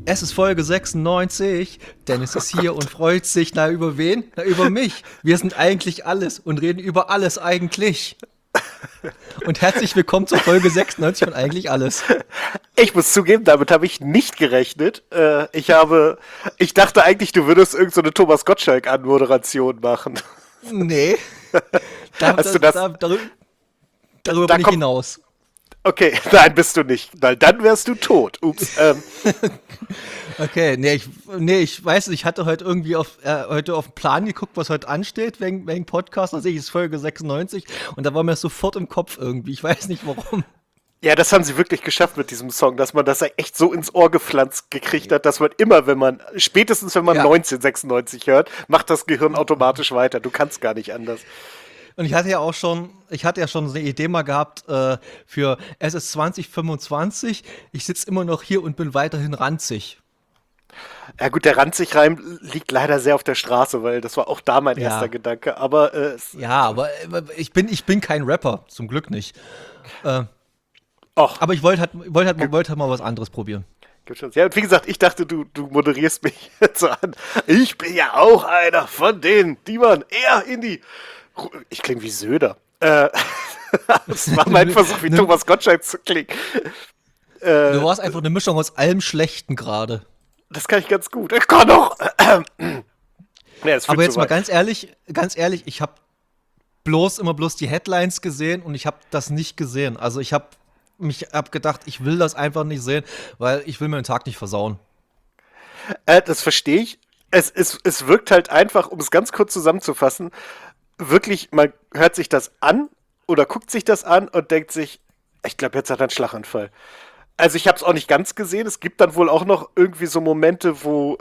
Es ist Folge 96. Dennis ist hier und freut sich. Na, über wen? Na, über mich. Wir sind eigentlich alles und reden über alles eigentlich. Und herzlich willkommen zur Folge 96 von Eigentlich Alles. Ich muss zugeben, damit habe ich nicht gerechnet. Ich dachte eigentlich, du würdest irgend so eine Thomas Gottschalk-Anmoderation machen. Nee. Hast du das? Darüber bin ich hinaus. Okay, nein, bist du nicht. Weil dann wärst du tot. Ups. Okay, ich weiß nicht, ich hatte heute irgendwie heute auf den Plan geguckt, was heute ansteht, wegen Podcast. Da sehe ich, es ist Folge 96 und da war mir das sofort im Kopf irgendwie. Ich weiß nicht warum. Ja, das haben sie wirklich geschafft mit diesem Song, dass man das echt so ins Ohr gepflanzt gekriegt hat, dass man immer, spätestens wenn man 1996 hört, macht das Gehirn automatisch weiter. Du kannst gar nicht anders. Und ich hatte ja schon so eine Idee mal gehabt für es ist 2025, ich sitze immer noch hier und bin weiterhin ranzig. Ja gut, der Ranzig-Reim liegt leider sehr auf der Straße, weil das war auch da mein erster Gedanke. Aber aber ich bin kein Rapper, zum Glück nicht. Aber ich wollte halt mal was anderes probieren. Ja, und wie gesagt, ich dachte, du moderierst mich jetzt so an. Ich bin ja auch einer von denen, die man eher in die... Ich klinge wie Söder. Das war mein Versuch, wie Thomas Gottschalk zu klingen. Du warst einfach eine Mischung aus allem Schlechten gerade. Das kann ich ganz gut. Ich kann doch. Aber jetzt mal ganz ehrlich, ich habe immer bloß die Headlines gesehen und ich habe das nicht gesehen. Also ich habe gedacht, ich will das einfach nicht sehen, weil ich will mir den Tag nicht versauen. Das verstehe ich. Es wirkt halt einfach, um es ganz kurz zusammenzufassen, wirklich, man hört sich das an oder guckt sich das an und denkt sich, ich glaube, jetzt hat er einen Schlaganfall. Also ich habe es auch nicht ganz gesehen. Es gibt dann wohl auch noch irgendwie so Momente, wo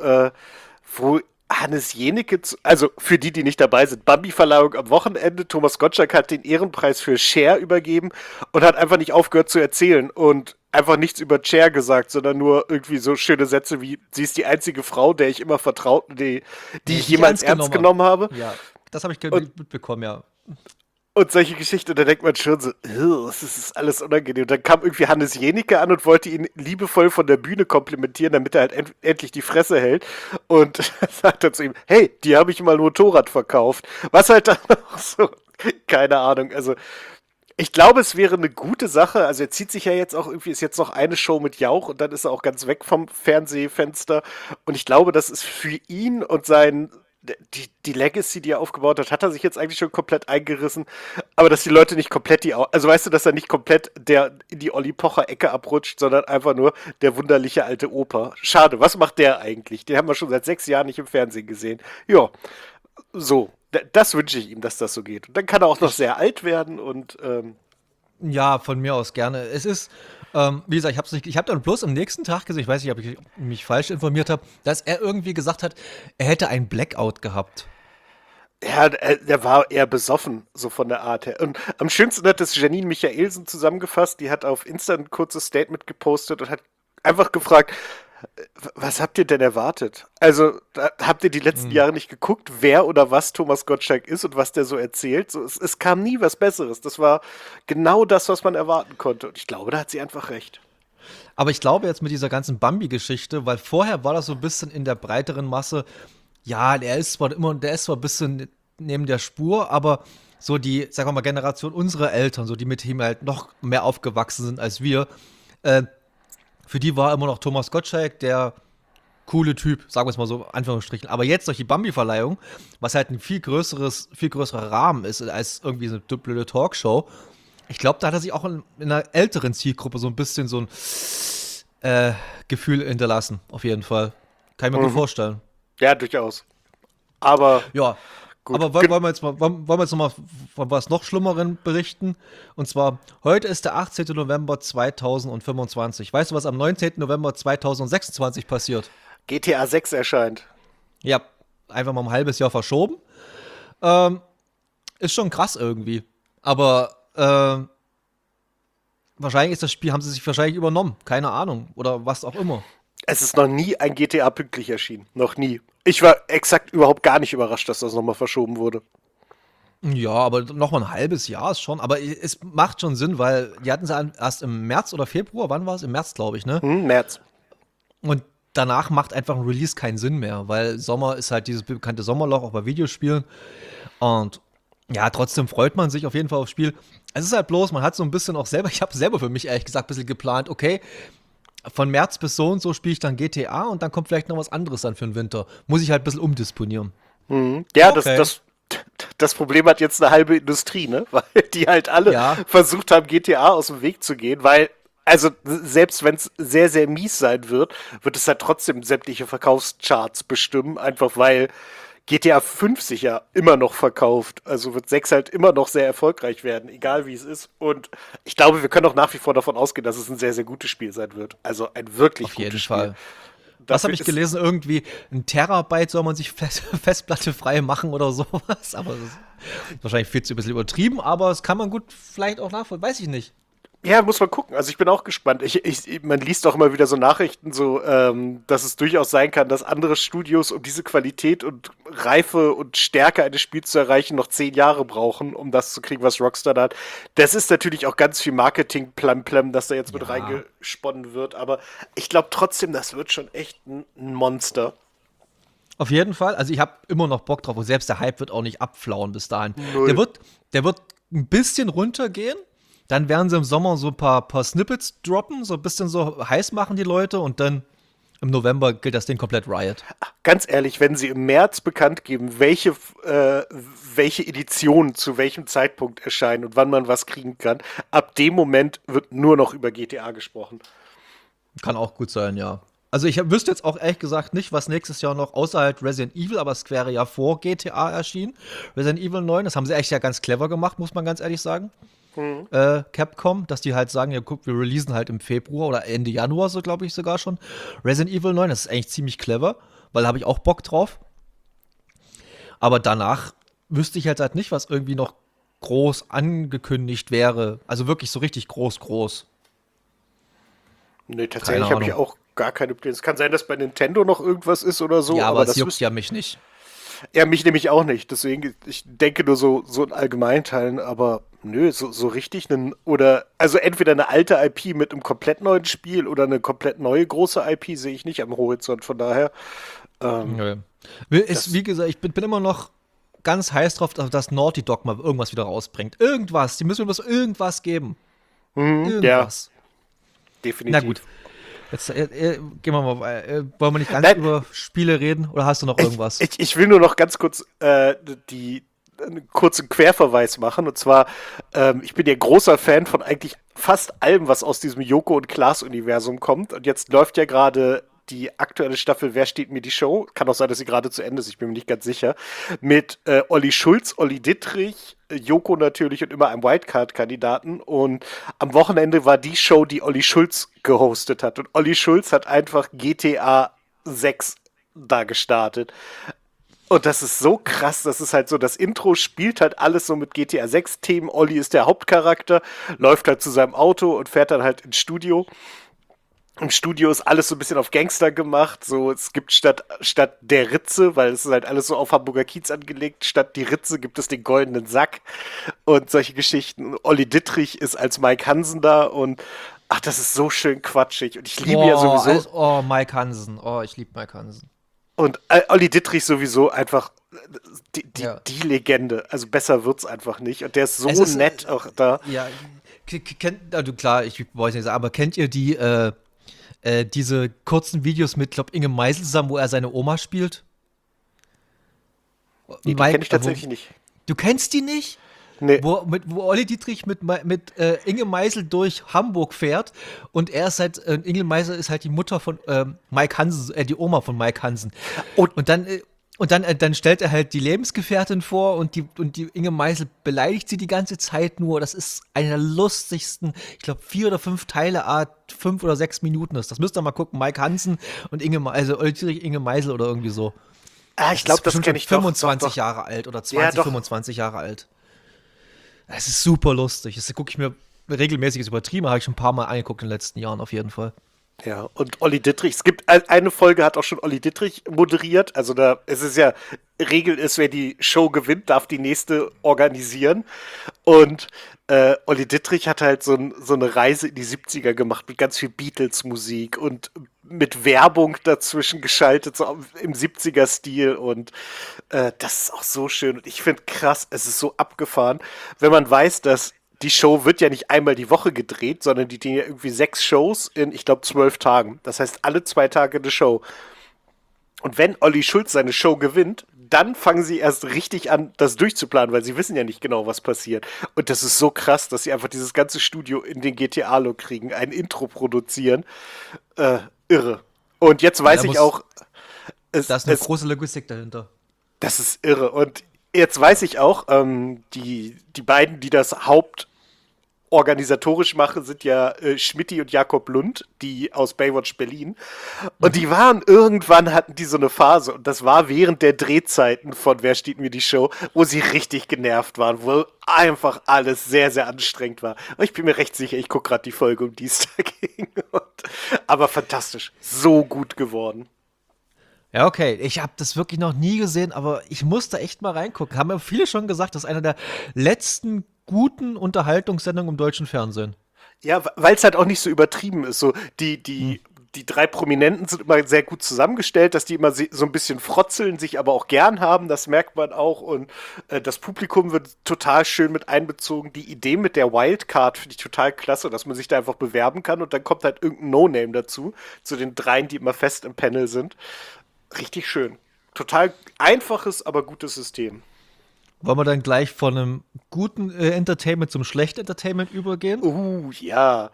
Hannes Jenecke, also für die nicht dabei sind, Bambi-Verleihung am Wochenende, Thomas Gottschalk hat den Ehrenpreis für Cher übergeben und hat einfach nicht aufgehört zu erzählen und einfach nichts über Cher gesagt, sondern nur irgendwie so schöne Sätze wie, sie ist die einzige Frau, der ich immer vertraut, die ich jemals ernst genommen habe. Ja, das habe ich mitbekommen, ja. Und solche Geschichten, da denkt man schon so, das ist alles unangenehm. Und dann kam irgendwie Hannes Jenecke an und wollte ihn liebevoll von der Bühne komplimentieren, damit er halt endlich die Fresse hält. Und sagt dann zu ihm, hey, die habe ich mal ein Motorrad verkauft. Was halt dann noch so, keine Ahnung. Also ich glaube, es wäre eine gute Sache. Also er zieht sich ja jetzt auch irgendwie, ist jetzt noch eine Show mit Jauch und dann ist er auch ganz weg vom Fernsehfenster. Und ich glaube, das ist für ihn und die Legacy, die er aufgebaut hat er sich jetzt eigentlich schon komplett eingerissen. Aber dass die Leute nicht komplett also weißt du, dass er nicht komplett in die Olli Pocher-Ecke abrutscht, sondern einfach nur der wunderliche alte Opa. Schade, was macht der eigentlich? Den haben wir schon seit 6 Jahren nicht im Fernsehen gesehen. Ja, so. Das wünsche ich ihm, dass das so geht. Und dann kann er auch noch sehr alt werden und Ja, von mir aus gerne. Es ist, wie gesagt, ich habe dann bloß am nächsten Tag gesehen, ich weiß nicht, ob ich mich falsch informiert habe, dass er irgendwie gesagt hat, er hätte einen Blackout gehabt. ja, der war eher besoffen, so von der Art her. Und am schönsten hat das Janine Michaelsen zusammengefasst. Die hat auf Insta ein kurzes Statement gepostet und hat einfach gefragt, was habt ihr denn erwartet? Also, habt ihr die letzten Jahre nicht geguckt, wer oder was Thomas Gottschalk ist und was der so erzählt? So, es kam nie was Besseres. Das war genau das, was man erwarten konnte. Und ich glaube, da hat sie einfach recht. Aber ich glaube jetzt mit dieser ganzen Bambi-Geschichte, weil vorher war das so ein bisschen in der breiteren Masse, ja, der ist zwar ein bisschen neben der Spur, aber so die, sagen wir mal, Generation unserer Eltern, so die mit ihm halt noch mehr aufgewachsen sind als wir, für die war immer noch Thomas Gottschalk der coole Typ, sagen wir es mal so, Anführungsstrichen. Aber jetzt durch die Bambi-Verleihung, was halt ein viel größerer Rahmen ist als irgendwie so eine blöde Talkshow, ich glaube, da hat er sich auch in einer älteren Zielgruppe so ein bisschen so ein Gefühl hinterlassen, auf jeden Fall. Kann ich mir gut vorstellen. Ja, durchaus. Aber ja. gut. Aber wollen wir jetzt noch mal von was noch Schlimmerem berichten? Und zwar, heute ist der 18. November 2025. Weißt du, was am 19. November 2026 passiert? GTA 6 erscheint. Ja, einfach mal ein halbes Jahr verschoben. Ist schon krass irgendwie. Aber wahrscheinlich ist das Spiel, haben sie sich wahrscheinlich übernommen. Keine Ahnung. Oder was auch immer. Es ist noch nie ein GTA pünktlich erschienen. Noch nie. Ich war exakt überhaupt gar nicht überrascht, dass das nochmal verschoben wurde. Ja, aber noch mal ein halbes Jahr ist schon. Aber es macht schon Sinn, weil die hatten sie erst im März oder Februar, wann war es? Im März, glaube ich, ne? März. Und danach macht einfach ein Release keinen Sinn mehr, weil Sommer ist halt dieses bekannte Sommerloch auch bei Videospielen. Und ja, trotzdem freut man sich auf jeden Fall aufs Spiel. Es ist halt bloß, man hat so ein bisschen auch selber, ich habe selber für mich ehrlich gesagt ein bisschen geplant, okay, von März bis so und so spiele ich dann GTA und dann kommt vielleicht noch was anderes dann für den Winter. Muss ich halt ein bisschen umdisponieren. Ja, Okay. das Problem hat jetzt eine halbe Industrie, ne? Weil die halt alle Ja. versucht haben, GTA aus dem Weg zu gehen, weil, also selbst wenn es sehr, sehr mies sein wird, wird es halt trotzdem sämtliche Verkaufscharts bestimmen, einfach weil GTA 5 sich ja immer noch verkauft. Also wird 6 halt immer noch sehr erfolgreich werden, egal wie es ist. Und ich glaube, wir können auch nach wie vor davon ausgehen, dass es ein sehr, sehr gutes Spiel sein wird. Also ein wirklich Auf gutes jeden Spiel. Fall. Was habe Dafür ich ist- gelesen? Irgendwie ein Terabyte soll man sich Festplatte frei machen oder sowas. Aber das ist wahrscheinlich viel zu ein bisschen übertrieben, aber das kann man gut vielleicht auch nachvollziehen. Weiß ich nicht. Ja, muss man gucken. Also ich bin auch gespannt. Man liest auch immer wieder so Nachrichten, so, dass es durchaus sein kann, dass andere Studios, um diese Qualität und Reife und Stärke eines Spiels zu erreichen, noch 10 Jahre brauchen, um das zu kriegen, was Rockstar da hat. Das ist natürlich auch ganz viel Marketing-Plam-Plam, das da jetzt mit Ja. reingesponnen wird. Aber ich glaube trotzdem, das wird schon echt ein Monster. Auf jeden Fall. Also ich habe immer noch Bock drauf. Und selbst der Hype wird auch nicht abflauen bis dahin. Null. Der wird ein bisschen runtergehen. Dann werden sie im Sommer so ein paar Snippets droppen, so ein bisschen so heiß machen die Leute und dann im November gilt das Ding komplett Riot. Ganz ehrlich, wenn sie im März bekannt geben, welche Editionen zu welchem Zeitpunkt erscheinen und wann man was kriegen kann, ab dem Moment wird nur noch über GTA gesprochen. Kann auch gut sein, ja. Also ich wüsste jetzt auch ehrlich gesagt nicht, was nächstes Jahr noch außerhalb Resident Evil, aber es wäre ja vor GTA erschienen. Resident Evil 9, das haben sie echt ja ganz clever gemacht, muss man ganz ehrlich sagen. Capcom, dass die halt sagen, ja guck, wir releasen halt im Februar oder Ende Januar, so glaube ich sogar schon. Resident Evil 9, das ist eigentlich ziemlich clever, weil da habe ich auch Bock drauf. Aber danach wüsste ich halt nicht, was irgendwie noch groß angekündigt wäre. Also wirklich so richtig groß. Nee, tatsächlich Keine habe ich Ahnung. auch gar keine Pläne. Es kann sein, dass bei Nintendo noch irgendwas ist oder so, Ja, aber es das juckt ja mich nicht. ja, mich nämlich auch nicht. Deswegen, ich denke nur so in Allgemeinteilen, aber nö, so richtig also entweder eine alte IP mit einem komplett neuen Spiel oder eine komplett neue große IP sehe ich nicht am Horizont. Von daher, Nö. Wie gesagt, ich bin immer noch ganz heiß drauf, dass Naughty Dog mal irgendwas wieder rausbringt. Irgendwas. Die müssen mir bloß irgendwas geben. Irgendwas. definitiv. Na gut. Jetzt gehen wir mal. Wollen wir nicht ganz Nein. über Spiele reden? Oder hast du noch irgendwas? Ich will nur noch ganz kurz einen kurzen Querverweis machen. Und zwar, ich bin ja großer Fan von eigentlich fast allem, was aus diesem Joko und Klaas-Universum kommt. Und jetzt läuft ja gerade die aktuelle Staffel Wer steht mir die Show? Kann auch sein, dass sie gerade zu Ende ist, ich bin mir nicht ganz sicher. Mit Olli Schulz, Olli Dittrich, Joko natürlich und immer einem Wildcard-Kandidaten. Und am Wochenende war die Show, die Olli Schulz gehostet hat. Und Olli Schulz hat einfach GTA 6 da gestartet. Und das ist so krass, das ist halt so, das Intro spielt halt alles so mit GTA 6 Themen. Olli ist der Hauptcharakter, läuft halt zu seinem Auto und fährt dann halt ins Studio. Im Studio ist alles so ein bisschen auf Gangster gemacht. So, es gibt statt der Ritze, weil es ist halt alles so auf Hamburger Kiez angelegt, statt die Ritze gibt es den goldenen Sack und solche Geschichten. Olli Dittrich ist als Mike Hansen da und ach, das ist so schön quatschig. Und ich liebe ja sowieso. Mike Hansen. Oh, ich liebe Mike Hansen. Und Olli Dittrich sowieso einfach Ja. die Legende. Also besser wird's einfach nicht. Und der ist so Es ist, nett auch da. Ja, also klar, ich wollte nicht sagen, aber kennt ihr diese kurzen Videos mit, glaub, Inge Meisel zusammen, wo er seine Oma spielt? Nee, die kenne ich tatsächlich nicht. Du kennst die nicht? Nee. Wo Olli Dietrich mit Inge Meisel durch Hamburg fährt und er ist halt, Inge Meisel ist halt die Mutter von Mike Hansen, die Oma von Mike Hansen. Und dann stellt er halt die Lebensgefährtin vor und die Inge Meisel beleidigt sie die ganze Zeit nur. Das ist einer der lustigsten, ich glaube 4 oder 5 Teile, 5 oder 6 Minuten ist. Das müsst ihr mal gucken. Mike Hansen und Olli Dietrich, Inge Meisel oder irgendwie so. Ah, ich glaube, das bestimmt kenne schon ich doch. 25 doch. Jahre alt oder Ja, 20, doch. 25 Jahre alt. Es ist super lustig. Das gucke ich mir regelmäßig, ist übertrieben, habe ich schon ein paar Mal angeguckt in den letzten Jahren auf jeden Fall. Ja, und Olli Dittrich, es gibt eine Folge, hat auch schon Olli Dittrich moderiert. Also es ist ja, Regel ist, wer die Show gewinnt, darf die nächste organisieren. Und Olli Dittrich hat halt so eine Reise in die 70er gemacht mit ganz viel Beatles-Musik und mit Werbung dazwischen geschaltet, so im 70er-Stil. Und das ist auch so schön. Und ich finde krass, es ist so abgefahren, wenn man weiß, dass die Show wird ja nicht einmal die Woche gedreht, sondern die drehen ja irgendwie 6 Shows in, ich glaube, 12 Tagen. Das heißt, alle 2 Tage eine Show. Und wenn Olli Schulz seine Show gewinnt, dann fangen sie erst richtig an, das durchzuplanen, weil sie wissen ja nicht genau, was passiert. Und das ist so krass, dass sie einfach dieses ganze Studio in den GTA-Look kriegen, ein Intro produzieren. Irre. Und jetzt Ja, weiß ich auch, da ist eine große Logistik dahinter. das ist irre. Und jetzt weiß ich auch, die beiden, die das hauptorganisatorisch machen, sind ja Schmidti und Jakob Lund, die aus Baywatch Berlin. Und die waren irgendwann, hatten die so eine Phase, und das war während der Drehzeiten von Wer steht mir die Show, wo sie richtig genervt waren, wo einfach alles sehr, sehr anstrengend war. Und ich bin mir recht sicher, ich gucke gerade die Folge, um die es da ging. Aber fantastisch. So gut geworden. Ja, okay. Ich habe das wirklich noch nie gesehen, aber ich muss da echt mal reingucken. Haben ja viele schon gesagt, das ist einer der letzten guten Unterhaltungssendungen im deutschen Fernsehen. Ja, weil es halt auch nicht so übertrieben ist. So, Hm. die 3 Prominenten sind immer sehr gut zusammengestellt, dass die immer so ein bisschen frotzeln, sich aber auch gern haben, das merkt man auch. Und das Publikum wird total schön mit einbezogen. Die Idee mit der Wildcard finde ich total klasse, dass man sich da einfach bewerben kann und dann kommt halt irgendein No-Name dazu, zu den dreien, die immer fest im Panel sind. Richtig schön. Total einfaches, aber gutes System. Wollen wir dann gleich von einem guten Entertainment zum schlechten Entertainment übergehen? Ja.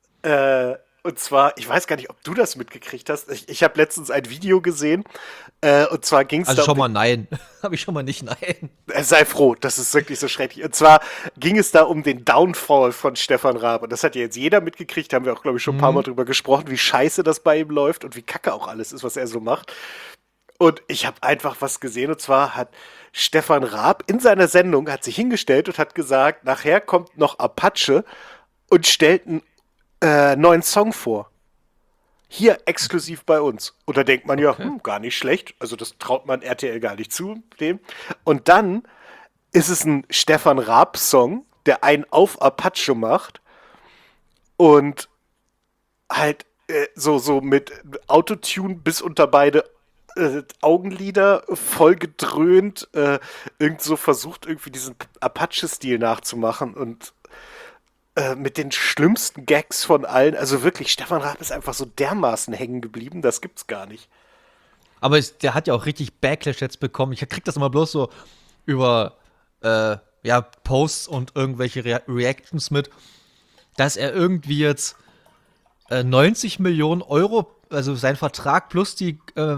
Und zwar, ich weiß gar nicht, ob du das mitgekriegt hast. Ich habe letztens ein Video gesehen. Und zwar ging es Also da schon um mal nein. Habe ich schon mal nicht nein. sei froh, das ist wirklich so schrecklich. Und zwar ging es da um den Downfall von Stefan Raab. Und das hat ja jetzt jeder mitgekriegt. Da haben wir auch, glaube ich, schon ein paar Mal Mhm. drüber gesprochen, wie scheiße das bei ihm läuft und wie kacke auch alles ist, was er so macht. Und ich habe einfach was gesehen. Und zwar hat Stefan Raab in seiner Sendung hat sich hingestellt und hat gesagt, nachher kommt noch Apache und stellt einen neuen Song vor. Hier exklusiv bei uns. Und da denkt man ja, Okay. gar nicht schlecht. Also das traut man RTL gar nicht zu, dem. Und dann ist es ein Stefan Raab-Song, der einen auf Apache macht und halt so mit Autotune bis unter beide Augenlider voll gedröhnt, irgend so versucht, irgendwie diesen Apache-Stil nachzumachen und mit den schlimmsten Gags von allen. Also wirklich, Stefan Raab ist einfach so dermaßen hängen geblieben, das gibt's gar nicht. Aber der hat ja auch richtig Backlash jetzt bekommen. Ich krieg das immer bloß so über ja, Posts und irgendwelche Reactions mit, dass er irgendwie jetzt 90 Millionen Euro, also sein Vertrag plus die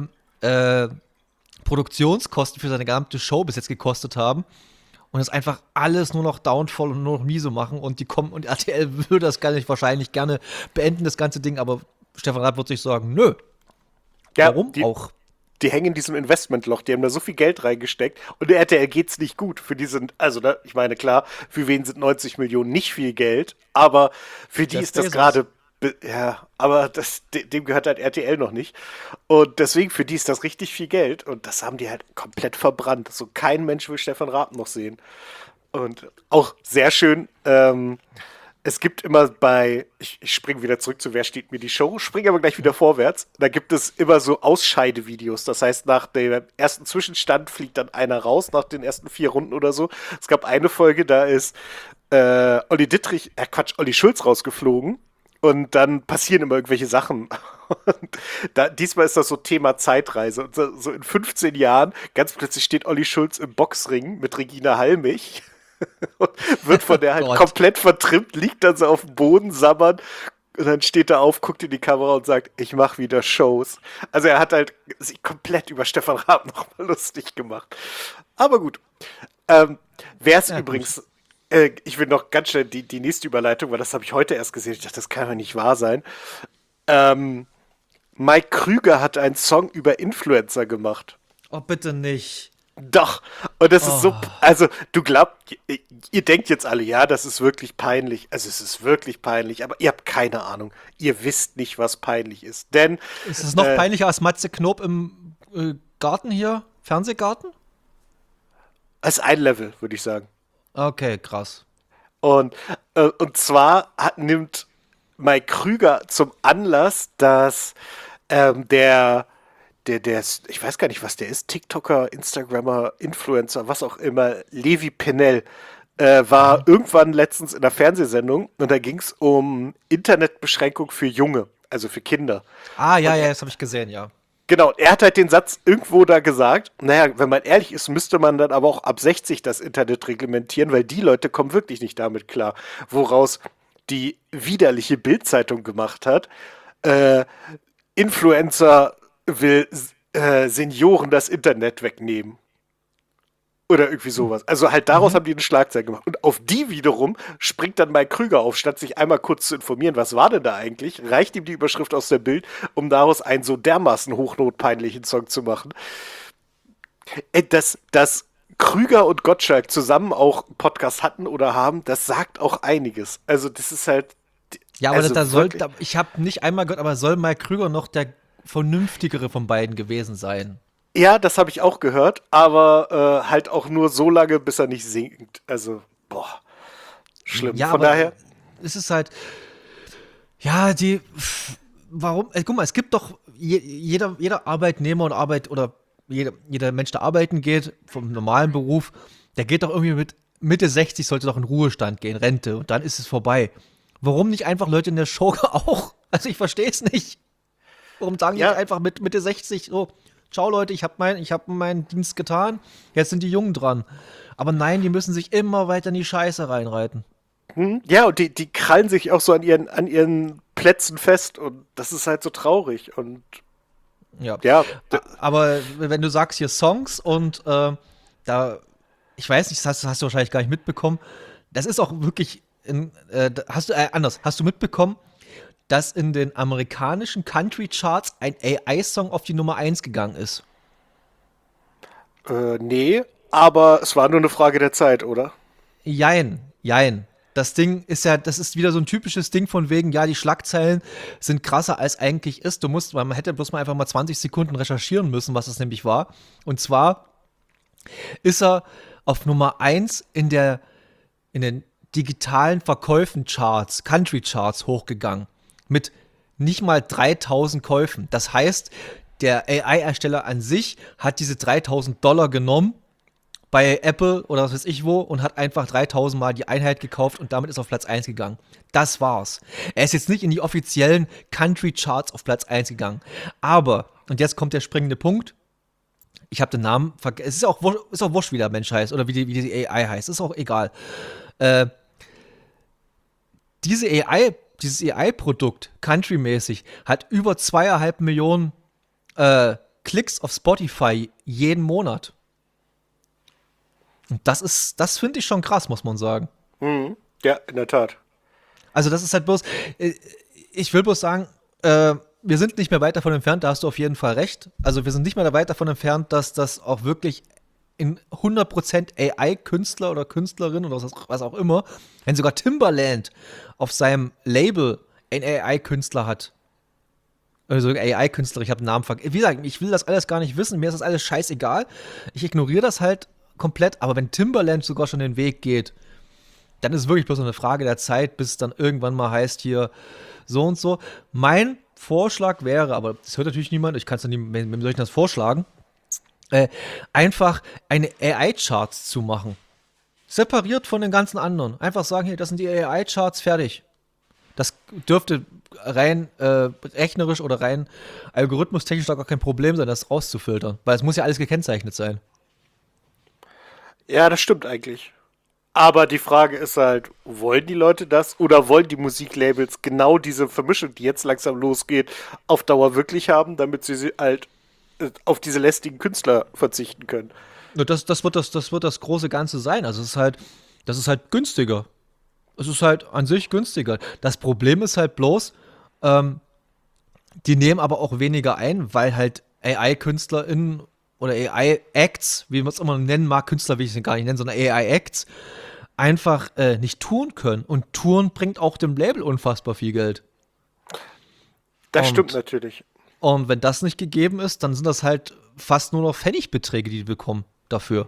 Produktionskosten für seine gesamte Show bis jetzt gekostet haben. Und es einfach alles nur noch Downfall und nur noch miese machen. Und die kommen und RTL würde das gar nicht wahrscheinlich gerne beenden, das ganze Ding. Aber Stefan Raab wird sich sagen, nö, Ja, warum auch? die hängen in diesem Investmentloch, die haben da so viel Geld reingesteckt und der RTL geht's nicht gut. Für die sind, also da, ich meine, klar, für wen sind 90 Millionen nicht viel Geld, aber für die Jeff ist das Bezos. gerade, ja, aber dem gehört halt RTL noch nicht. Und deswegen, für die ist das richtig viel Geld und das haben die halt komplett verbrannt. So kein Mensch will Stefan Raab noch sehen. Und auch sehr schön, es gibt immer ich springe wieder zurück zu Wer steht mir die Show, springe aber gleich wieder vorwärts. Da gibt es immer so Ausscheidevideos. Das heißt, nach dem ersten Zwischenstand fliegt dann einer raus, nach den ersten 4 Runden oder so. Es gab eine Folge, da ist Olli Schulz rausgeflogen. Und dann passieren immer irgendwelche Sachen. Und diesmal ist das so Thema Zeitreise. Und so in 15 Jahren, ganz plötzlich steht Olli Schulz im Boxring mit Regina Halmich und wird von der halt Gott. komplett vertrimmt, liegt dann so auf dem Boden, sabbern. Und dann steht er auf, guckt in die Kamera und sagt, ich mache wieder Shows. Also er hat halt sich komplett über Stefan Raab nochmal lustig gemacht. Aber gut. Wer es Ja, übrigens, ich will noch ganz schnell die nächste Überleitung, weil das habe ich heute erst gesehen. Ich dachte, das kann ja nicht wahr sein. Mike Krüger hat einen Song über Influencer gemacht. Oh, bitte nicht. Doch. Und das ist so, Oh. also du glaubt, ihr denkt jetzt alle, ja, das ist wirklich peinlich. Also es ist wirklich peinlich, aber ihr habt keine Ahnung. Ihr wisst nicht, was peinlich ist. Denn Ist es noch äh, peinlicher als Matze Knob im Garten hier? Fernsehgarten? es ist ein Level, würde ich sagen. Okay, krass. Und zwar nimmt Mike Krüger zum Anlass, dass ich weiß gar nicht, was der ist, TikToker, Instagrammer, Influencer, was auch immer, Levi Pennell, war irgendwann letztens in einer Fernsehsendung und da ging es um Internetbeschränkung für Junge, also für Kinder. Ah, ja, Und ja, er, das habe ich gesehen, ja. genau, er hat halt den Satz irgendwo da gesagt, naja, wenn man ehrlich ist, müsste man dann aber auch ab 60 das Internet reglementieren, weil die Leute kommen wirklich nicht damit klar, woraus die widerliche Bild-Zeitung gemacht hat. Äh, Influencer will Senioren das Internet wegnehmen. Oder irgendwie sowas. Also halt daraus Mhm. haben die eine Schlagzeile gemacht. Und auf die wiederum springt dann Mike Krüger auf, statt sich einmal kurz zu informieren, was war denn da eigentlich, reicht ihm die Überschrift aus der Bild, um daraus einen so dermaßen hochnotpeinlichen Song zu machen. Dass Krüger und Gottschalk zusammen auch einen Podcast hatten oder haben, das sagt auch einiges. Also das ist halt, Ja, aber also da soll, wirklich. ich habe nicht einmal gehört, aber soll Mike Krüger noch der vernünftigere von beiden gewesen sein? Ja, das habe ich auch gehört, aber halt auch nur so lange, bis er nicht singt. Also, boah, schlimm. Ja, Von aber daher, es ist halt, ja, warum, guck mal, es gibt doch, jeder Arbeitnehmer und jeder Mensch, der arbeiten geht, vom normalen Beruf, der geht doch irgendwie mit Mitte 60, sollte doch in Ruhestand gehen, Rente, und dann ist es vorbei. Warum nicht einfach Leute in der Show auch? Also ich verstehe es nicht. Warum sagen die nicht ja, einfach mit Mitte 60 so, ciao Leute, ich hab meinen Dienst getan, jetzt sind die Jungen dran. Aber nein, die müssen sich immer weiter in die Scheiße reinreiten. ja, und die krallen sich auch so an ihren Plätzen fest und das ist halt so traurig. Und Ja. ja, Aber wenn du sagst hier Songs und da, ich weiß nicht, das hast du wahrscheinlich gar nicht mitbekommen, das ist auch wirklich, hast du mitbekommen, dass in den amerikanischen Country Charts ein AI-Song auf die Nummer 1 gegangen ist? nee, aber es war nur eine Frage der Zeit, oder? Jein, jein. Das Ding ist ja, das ist wieder so ein typisches Ding von wegen, ja, die Schlagzeilen sind krasser als eigentlich ist. Man hätte bloß mal einfach mal 20 Sekunden recherchieren müssen, was das nämlich war. Und zwar ist er auf Nummer 1 in den digitalen Verkäufen Charts, Country Charts hochgegangen. Mit nicht mal 3000 Käufen. Das heißt, der AI-Ersteller an sich hat diese $3000 genommen bei Apple oder was weiß ich wo und hat einfach 3000 Mal die Einheit gekauft und damit ist er auf Platz 1 gegangen. Das war's. Er ist jetzt nicht in die offiziellen Country Charts auf Platz 1 gegangen. Aber, und jetzt kommt der springende Punkt, ich habe den Namen vergessen, ist auch wurscht, wie der Mensch heißt oder wie die AI heißt, ist auch egal. Äh, dieses AI-Produkt, countrymäßig, hat über 2,5 Millionen Klicks auf Spotify jeden Monat. Und das finde ich schon krass, muss man sagen. Mhm. Ja, in der Tat. Also das ist halt bloß, äh, ich will bloß sagen, wir sind nicht mehr weit davon entfernt, da hast du auf jeden Fall recht. Also wir sind nicht mehr weit davon entfernt, dass das auch wirklich in 100% AI-Künstler oder Künstlerin oder was auch immer, wenn sogar Timbaland auf seinem Label einen AI-Künstler hat. Also AI-Künstler, ich habe den Namen vergessen. Wie gesagt, ich will das alles gar nicht wissen, mir ist das alles scheißegal. Ich ignoriere das halt komplett, aber wenn Timbaland sogar schon den Weg geht, dann ist es wirklich bloß eine Frage der Zeit, bis es dann irgendwann mal heißt hier so und so. Mein Vorschlag wäre, aber das hört natürlich niemand, ich kann es ja nie, wem soll ich das vorschlagen? Einfach eine AI-Charts zu machen. Separiert von den ganzen anderen. Einfach sagen, hier, das sind die AI-Charts, fertig. Das dürfte rein rechnerisch oder rein algorithmustechnisch doch gar kein Problem sein, das rauszufiltern. Weil es muss ja alles gekennzeichnet sein. Ja, das stimmt eigentlich. Aber die Frage ist halt, wollen die Leute das oder wollen die Musiklabels genau diese Vermischung, die jetzt langsam losgeht, auf Dauer wirklich haben, damit sie halt auf diese lästigen Künstler verzichten können? Nur das wird das große Ganze sein. Also das ist halt günstiger. Es ist halt an sich günstiger. Das Problem ist halt bloß, die nehmen aber auch weniger ein, weil halt AI-KünstlerInnen oder AI-Acts, wie man es immer nennen mag, Künstler will ich es gar nicht nennen, sondern AI-Acts, einfach nicht touren können. Und Touren bringt auch dem Label unfassbar viel Geld. Das stimmt Und, natürlich. und wenn das nicht gegeben ist, dann sind das halt fast nur noch Pfennigbeträge, die bekommen dafür.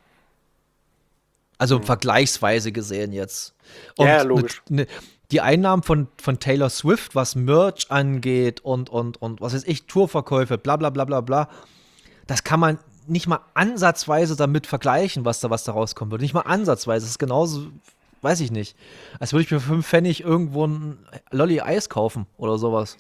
Also vergleichsweise gesehen jetzt. Ja, ja, Und logisch. die Einnahmen von Taylor Swift, was Merch angeht und was weiß ich, Tourverkäufe, bla bla bla bla bla, das kann man nicht mal ansatzweise damit vergleichen, was da rauskommen würde. Nicht mal ansatzweise. Das ist genauso, weiß ich nicht. Als würde ich mir für 5 Pfennig irgendwo ein Lolli-Eis kaufen oder sowas.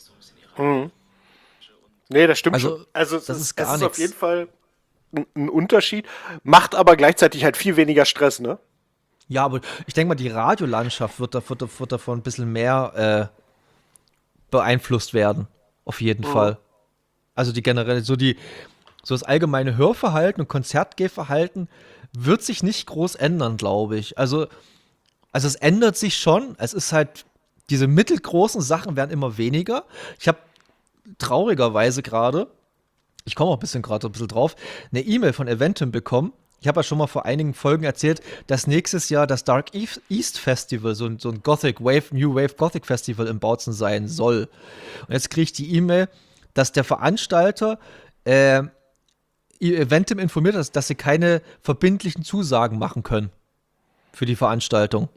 Nee, das stimmt schon. Also, Also das ist es gar ist auf jeden nichts. Fall ein Unterschied, macht aber gleichzeitig halt viel weniger Stress, ne? Ja, aber ich denke mal, die Radiolandschaft wird davon ein bisschen mehr beeinflusst werden. Auf jeden Fall. Also die generell, so das allgemeine Hörverhalten und Konzertgehverhalten wird sich nicht groß ändern, glaube ich. Also es ändert sich schon. Es ist halt, diese mittelgroßen Sachen werden immer weniger. Ich habe traurigerweise gerade, ich komme auch ein bisschen drauf, eine E-Mail von Eventim bekommen. Ich habe ja schon mal vor einigen Folgen erzählt, dass nächstes Jahr das Dark East Festival, so ein Gothic Wave, New Wave Gothic Festival in Bautzen sein soll. Und jetzt kriege ich die E-Mail, dass der Veranstalter Eventim informiert hat, dass sie keine verbindlichen Zusagen machen können für die Veranstaltung.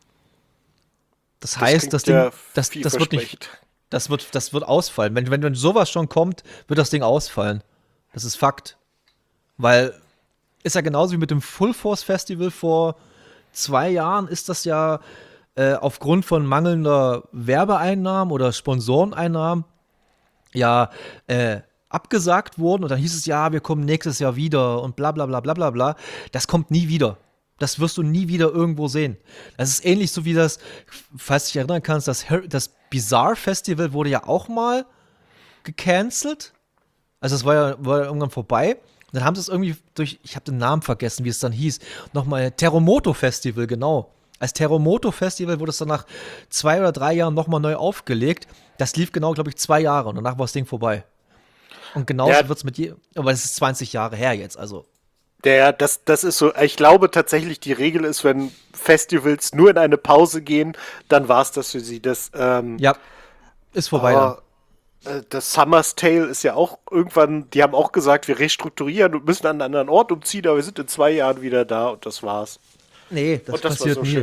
Das Das heißt, klingt ja das wird nicht, vielversprechend. das wird ausfallen. Wenn sowas schon kommt, wird das Ding ausfallen. Das ist Fakt. Weil ist ja genauso wie mit dem Full Force Festival vor 2 Jahren, ist das ja aufgrund von mangelnder Werbeeinnahmen oder Sponsoreneinnahmen ja abgesagt worden und dann hieß es, ja, wir kommen nächstes Jahr wieder und bla bla bla bla bla bla. Das kommt nie wieder. Das wirst du nie wieder irgendwo sehen. Das ist ähnlich so wie das, falls du dich erinnern kannst, das Bizarre Festival wurde ja auch mal gecancelt. Also es war ja irgendwann vorbei. Und dann haben sie es irgendwie ich habe den Namen vergessen, wie es dann hieß, nochmal Terremoto Festival, genau. Als Terremoto Festival wurde es dann nach 2 oder 3 Jahren nochmal neu aufgelegt. Das lief genau, glaube ich, 2 Jahre und danach war das Ding vorbei. Und Ja, genauso wird es aber es ist 20 Jahre her jetzt, also. das ist so. Ich glaube tatsächlich, die Regel ist, wenn Festivals nur in eine Pause gehen, dann war es das für sie. Ja, ist vorbei dann. Aber das Summer's Tale ist ja auch irgendwann, die haben auch gesagt, wir restrukturieren und müssen an einen anderen Ort umziehen, aber wir sind in 2 Jahren wieder da und das war's. Nee, das Und das war passiert so nie. schön.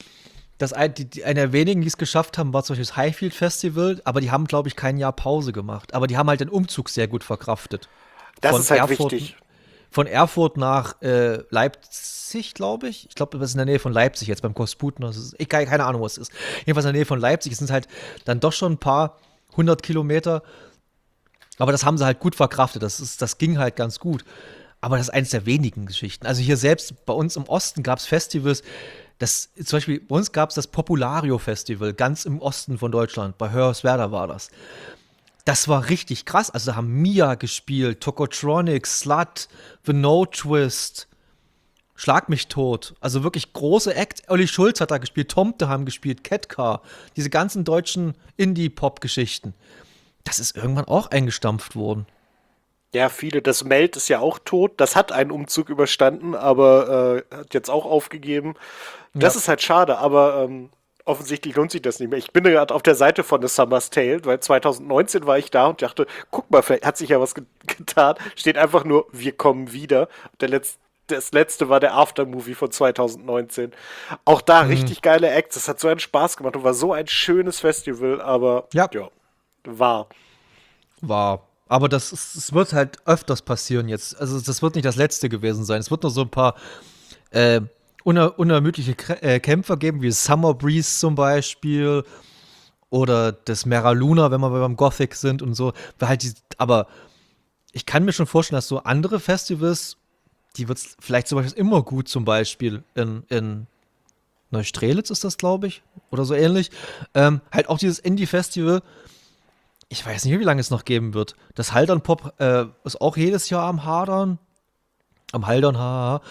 Einer der wenigen, die es geschafft haben, war zum Beispiel das Highfield Festival, aber die haben, glaube ich, kein Jahr Pause gemacht. Aber die haben halt den Umzug sehr gut verkraftet. Das Von ist halt Erfurt, wichtig. von Erfurt nach Leipzig, glaube ich. Ich glaube, das ist in der Nähe von Leipzig jetzt beim Kosputen. Keine Ahnung, wo es ist. Jedenfalls in der Nähe von Leipzig. Es sind halt dann doch schon ein paar 100 Kilometer. Aber das haben sie halt gut verkraftet. Das ging halt ganz gut. Aber das ist eines der wenigen Geschichten. Also hier selbst bei uns im Osten gab es Festivals. Zum Beispiel bei uns gab es das Populario Festival ganz im Osten von Deutschland. Bei Hoyerswerda war das. Das war richtig krass. Also da haben Mia gespielt, Tokotronic, Slut, The No Twist, Schlag mich tot. Also wirklich große Act. Olli Schulz hat da gespielt, Tomte haben gespielt, Ketka. Diese ganzen deutschen Indie-Pop-Geschichten. Das ist irgendwann auch eingestampft worden. Ja, viele. Das Meld ist ja auch tot. Das hat einen Umzug überstanden, aber hat jetzt auch aufgegeben. Das Ja. ist halt schade, aber offensichtlich lohnt sich das nicht mehr. Ich bin gerade auf der Seite von The Summer's Tale, weil 2019 war ich da und dachte, guck mal, vielleicht hat sich ja was getan. Steht einfach nur, wir kommen wieder. Das letzte war der Aftermovie von 2019. Auch da richtig geile Acts. Das hat so einen Spaß gemacht und war so ein schönes Festival, aber Ja, ja, war. war. Aber es wird halt öfters passieren jetzt. Also das wird nicht das letzte gewesen sein. Es wird nur so ein paar äh, unermüdliche Kämpfer geben, wie Summer Breeze zum Beispiel. Oder das Mera Luna, wenn wir beim Gothic sind und so. Aber ich kann mir schon vorstellen, dass so andere Festivals, die wird es vielleicht zum Beispiel immer gut, zum Beispiel in Neustrelitz ist das, glaube ich, oder so ähnlich. Halt auch dieses Indie-Festival, ich weiß nicht, wie lange es noch geben wird. Das Haldern Pop ist auch jedes Jahr am Hadern. Am Haldern, haha.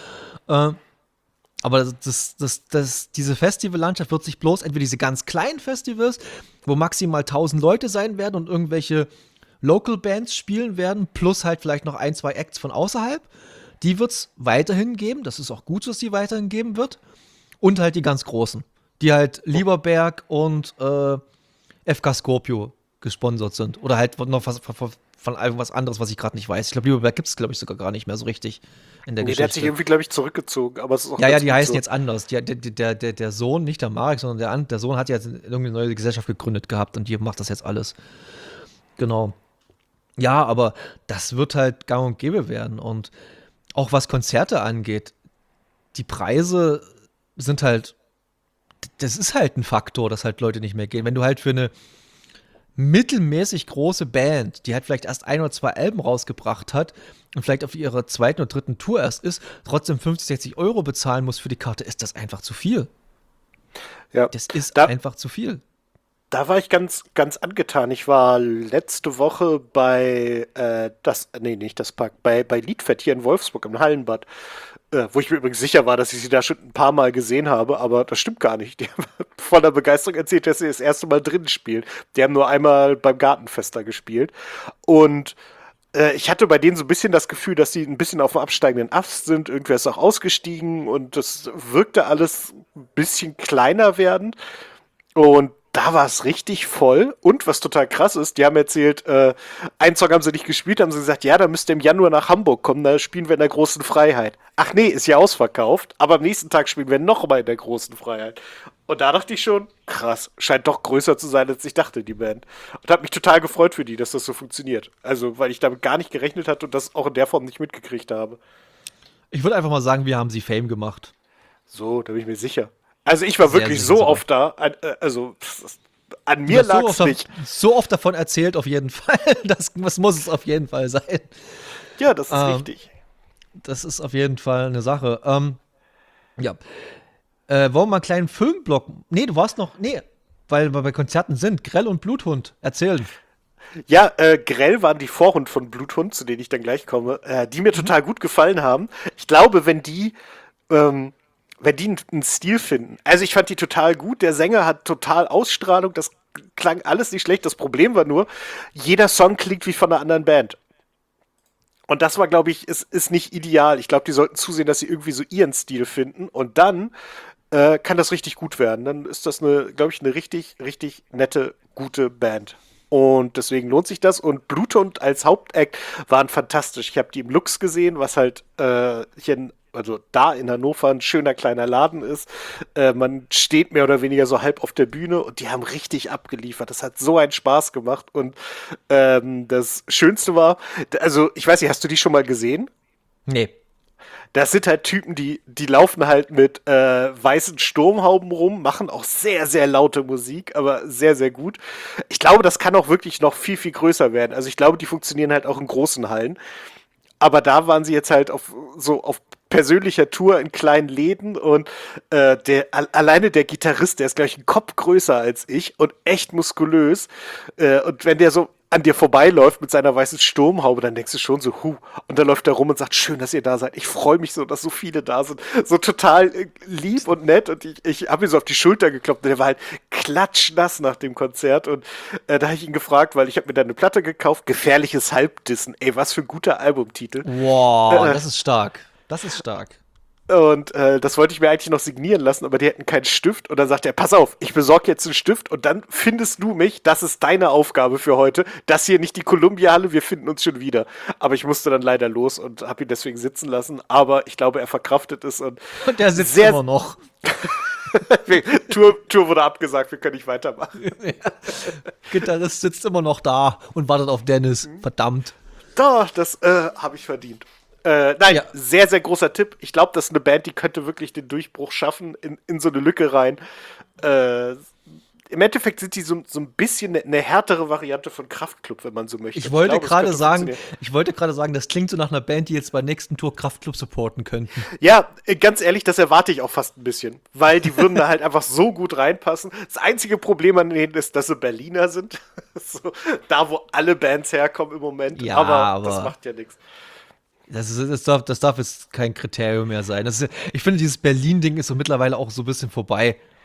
Aber diese Festivallandschaft wird sich bloß entweder diese ganz kleinen Festivals, wo maximal 1000 Leute sein werden und irgendwelche Local Bands spielen werden, plus halt vielleicht noch ein, zwei Acts von außerhalb. Die wird es weiterhin geben. Das ist auch gut, dass die weiterhin geben wird. Und halt die ganz großen, die halt Lieberberg und FK Scorpio gesponsert sind. Oder halt noch was von irgendwas anderes, was ich gerade nicht weiß. Ich glaube, Lieberberg gibt es, glaube ich, sogar gar nicht mehr so richtig in der Geschichte. Der hat sich irgendwie, glaube ich, zurückgezogen. Aber es ist auch ja, ganz die gut heißen so. jetzt anders. Der Sohn, nicht der Marek, sondern der Sohn hat jetzt irgendeine neue Gesellschaft gegründet gehabt und die macht das jetzt alles. Genau. Ja, aber das wird halt gang und gäbe werden. Und auch was Konzerte angeht, die Preise sind halt, das ist halt ein Faktor, dass halt Leute nicht mehr gehen. Wenn du halt für eine mittelmäßig große Band, die halt vielleicht erst ein oder zwei Alben rausgebracht hat und vielleicht auf ihrer zweiten oder dritten Tour erst ist, trotzdem 50, 60 Euro bezahlen muss für die Karte, ist das einfach zu viel. Ja. Das ist Da, einfach zu viel. da war ich ganz, ganz angetan. Ich war letzte Woche bei nicht das Park, bei Liedfett hier in Wolfsburg im Hallenbad, wo ich mir übrigens sicher war, dass ich sie da schon ein paar Mal gesehen habe, aber das stimmt gar nicht. Die haben voller Begeisterung erzählt, dass sie das erste Mal drin spielen. Die haben nur einmal beim Gartenfest da gespielt. Und ich hatte bei denen so ein bisschen das Gefühl, dass sie ein bisschen auf dem absteigenden Ast sind. Irgendwer ist auch ausgestiegen und das wirkte alles ein bisschen kleiner werden. Und da war es richtig voll. Und was total krass ist, die haben erzählt, einen Song haben sie nicht gespielt, haben sie gesagt, ja, da müsst ihr im Januar nach Hamburg kommen, da spielen wir in der großen Freiheit. Ach nee, ist ja ausverkauft, aber am nächsten Tag spielen wir nochmal in der großen Freiheit. Und da dachte ich schon, krass, scheint doch größer zu sein, als ich dachte, die Band. Und habe mich total gefreut für die, dass das so funktioniert. Also, weil ich damit gar nicht gerechnet hatte und das auch in der Form nicht mitgekriegt habe. Ich würde einfach mal sagen, wir haben sie Fame gemacht. So, da bin ich mir sicher. Also ich war Sehr, wirklich sehr so sicher. oft da, also an Du mir hast so lag oft, es nicht. so oft davon erzählt, auf jeden Fall. Das muss es auf jeden Fall sein. Ja, das ist Ähm, richtig. Das ist auf jeden Fall eine Sache. Ja. Wollen wir mal einen kleinen Filmblock? Nee, du warst noch. Nee, weil wir bei Konzerten sind. Grell und Bluthund. Erzählen. Ja, Grell waren die Vorhund von Bluthund, zu denen ich dann gleich komme, die mir total gut gefallen haben. Ich glaube, wenn die einen Stil finden. Also ich fand die total gut. Der Sänger hat total Ausstrahlung. Das klang alles nicht schlecht. Das Problem war nur, jeder Song klingt wie von einer anderen Band. Und das war, glaube ich, ist nicht ideal. Ich glaube, die sollten zusehen, dass sie irgendwie so ihren Stil finden. Und dann kann das richtig gut werden. Dann ist das, glaube ich, eine richtig, richtig nette, gute Band. Und deswegen lohnt sich das. Und Bluthund als Hauptact waren fantastisch. Ich habe die im Lux gesehen, was halt also da in Hannover ein schöner kleiner Laden ist. Man steht mehr oder weniger so halb auf der Bühne und die haben richtig abgeliefert. Das hat so einen Spaß gemacht. Und das Schönste war, also ich weiß nicht, hast du die schon mal gesehen? Nee. Das sind halt Typen, die laufen halt mit weißen Sturmhauben rum, machen auch sehr, sehr laute Musik, aber sehr, sehr gut. Ich glaube, das kann auch wirklich noch viel, viel größer werden. Also ich glaube, die funktionieren halt auch in großen Hallen. Aber da waren sie jetzt halt auf persönlicher Tour in kleinen Läden und alleine der Gitarrist, der ist gleich einen Kopf größer als ich und echt muskulös. Und wenn der so an dir vorbeiläuft mit seiner weißen Sturmhaube, dann denkst du schon so, und dann läuft er rum und sagt, schön, dass ihr da seid. Ich freue mich so, dass so viele da sind. So total lieb und nett und ich habe ihm so auf die Schulter geklopft und der war halt klatschnass nach dem Konzert und da habe ich ihn gefragt, weil ich habe mir da eine Platte gekauft, Gefährliches Halbdissen. Ey, was für ein guter Albumtitel. Wow, das ist stark. Das ist stark. Und das wollte ich mir eigentlich noch signieren lassen, aber die hätten keinen Stift. Und dann sagt er, pass auf, ich besorge jetzt einen Stift und dann findest du mich. Das ist deine Aufgabe für heute. Das hier nicht die Columbia-Halle, wir finden uns schon wieder. Aber ich musste dann leider los und habe ihn deswegen sitzen lassen. Aber ich glaube, er verkraftet es. Und der sitzt sehr, immer noch. Tour wurde abgesagt, wir können nicht weitermachen. Gitarrist sitzt immer noch da und wartet auf Dennis. Verdammt. Doch, das habe ich verdient. Nein, Ja. sehr, sehr großer Tipp. Ich glaube, das ist eine Band, die könnte wirklich den Durchbruch schaffen, in so eine Lücke rein. Im Endeffekt sind die so ein bisschen eine härtere Variante von Kraftklub, wenn man so möchte. Ich wollte glaube, es gerade könnte sagen, funktionieren. das klingt so nach einer Band, die jetzt bei der nächsten Tour Kraftklub supporten könnten. Ja, ganz ehrlich, das erwarte ich auch fast ein bisschen, weil die würden da halt einfach so gut reinpassen. Das einzige Problem an denen ist, dass sie Berliner sind. So, da, wo alle Bands herkommen im Moment. Ja, aber das macht ja nichts. Das darf jetzt kein Kriterium mehr sein. Ich finde, dieses Berlin-Ding ist so mittlerweile auch so ein bisschen vorbei.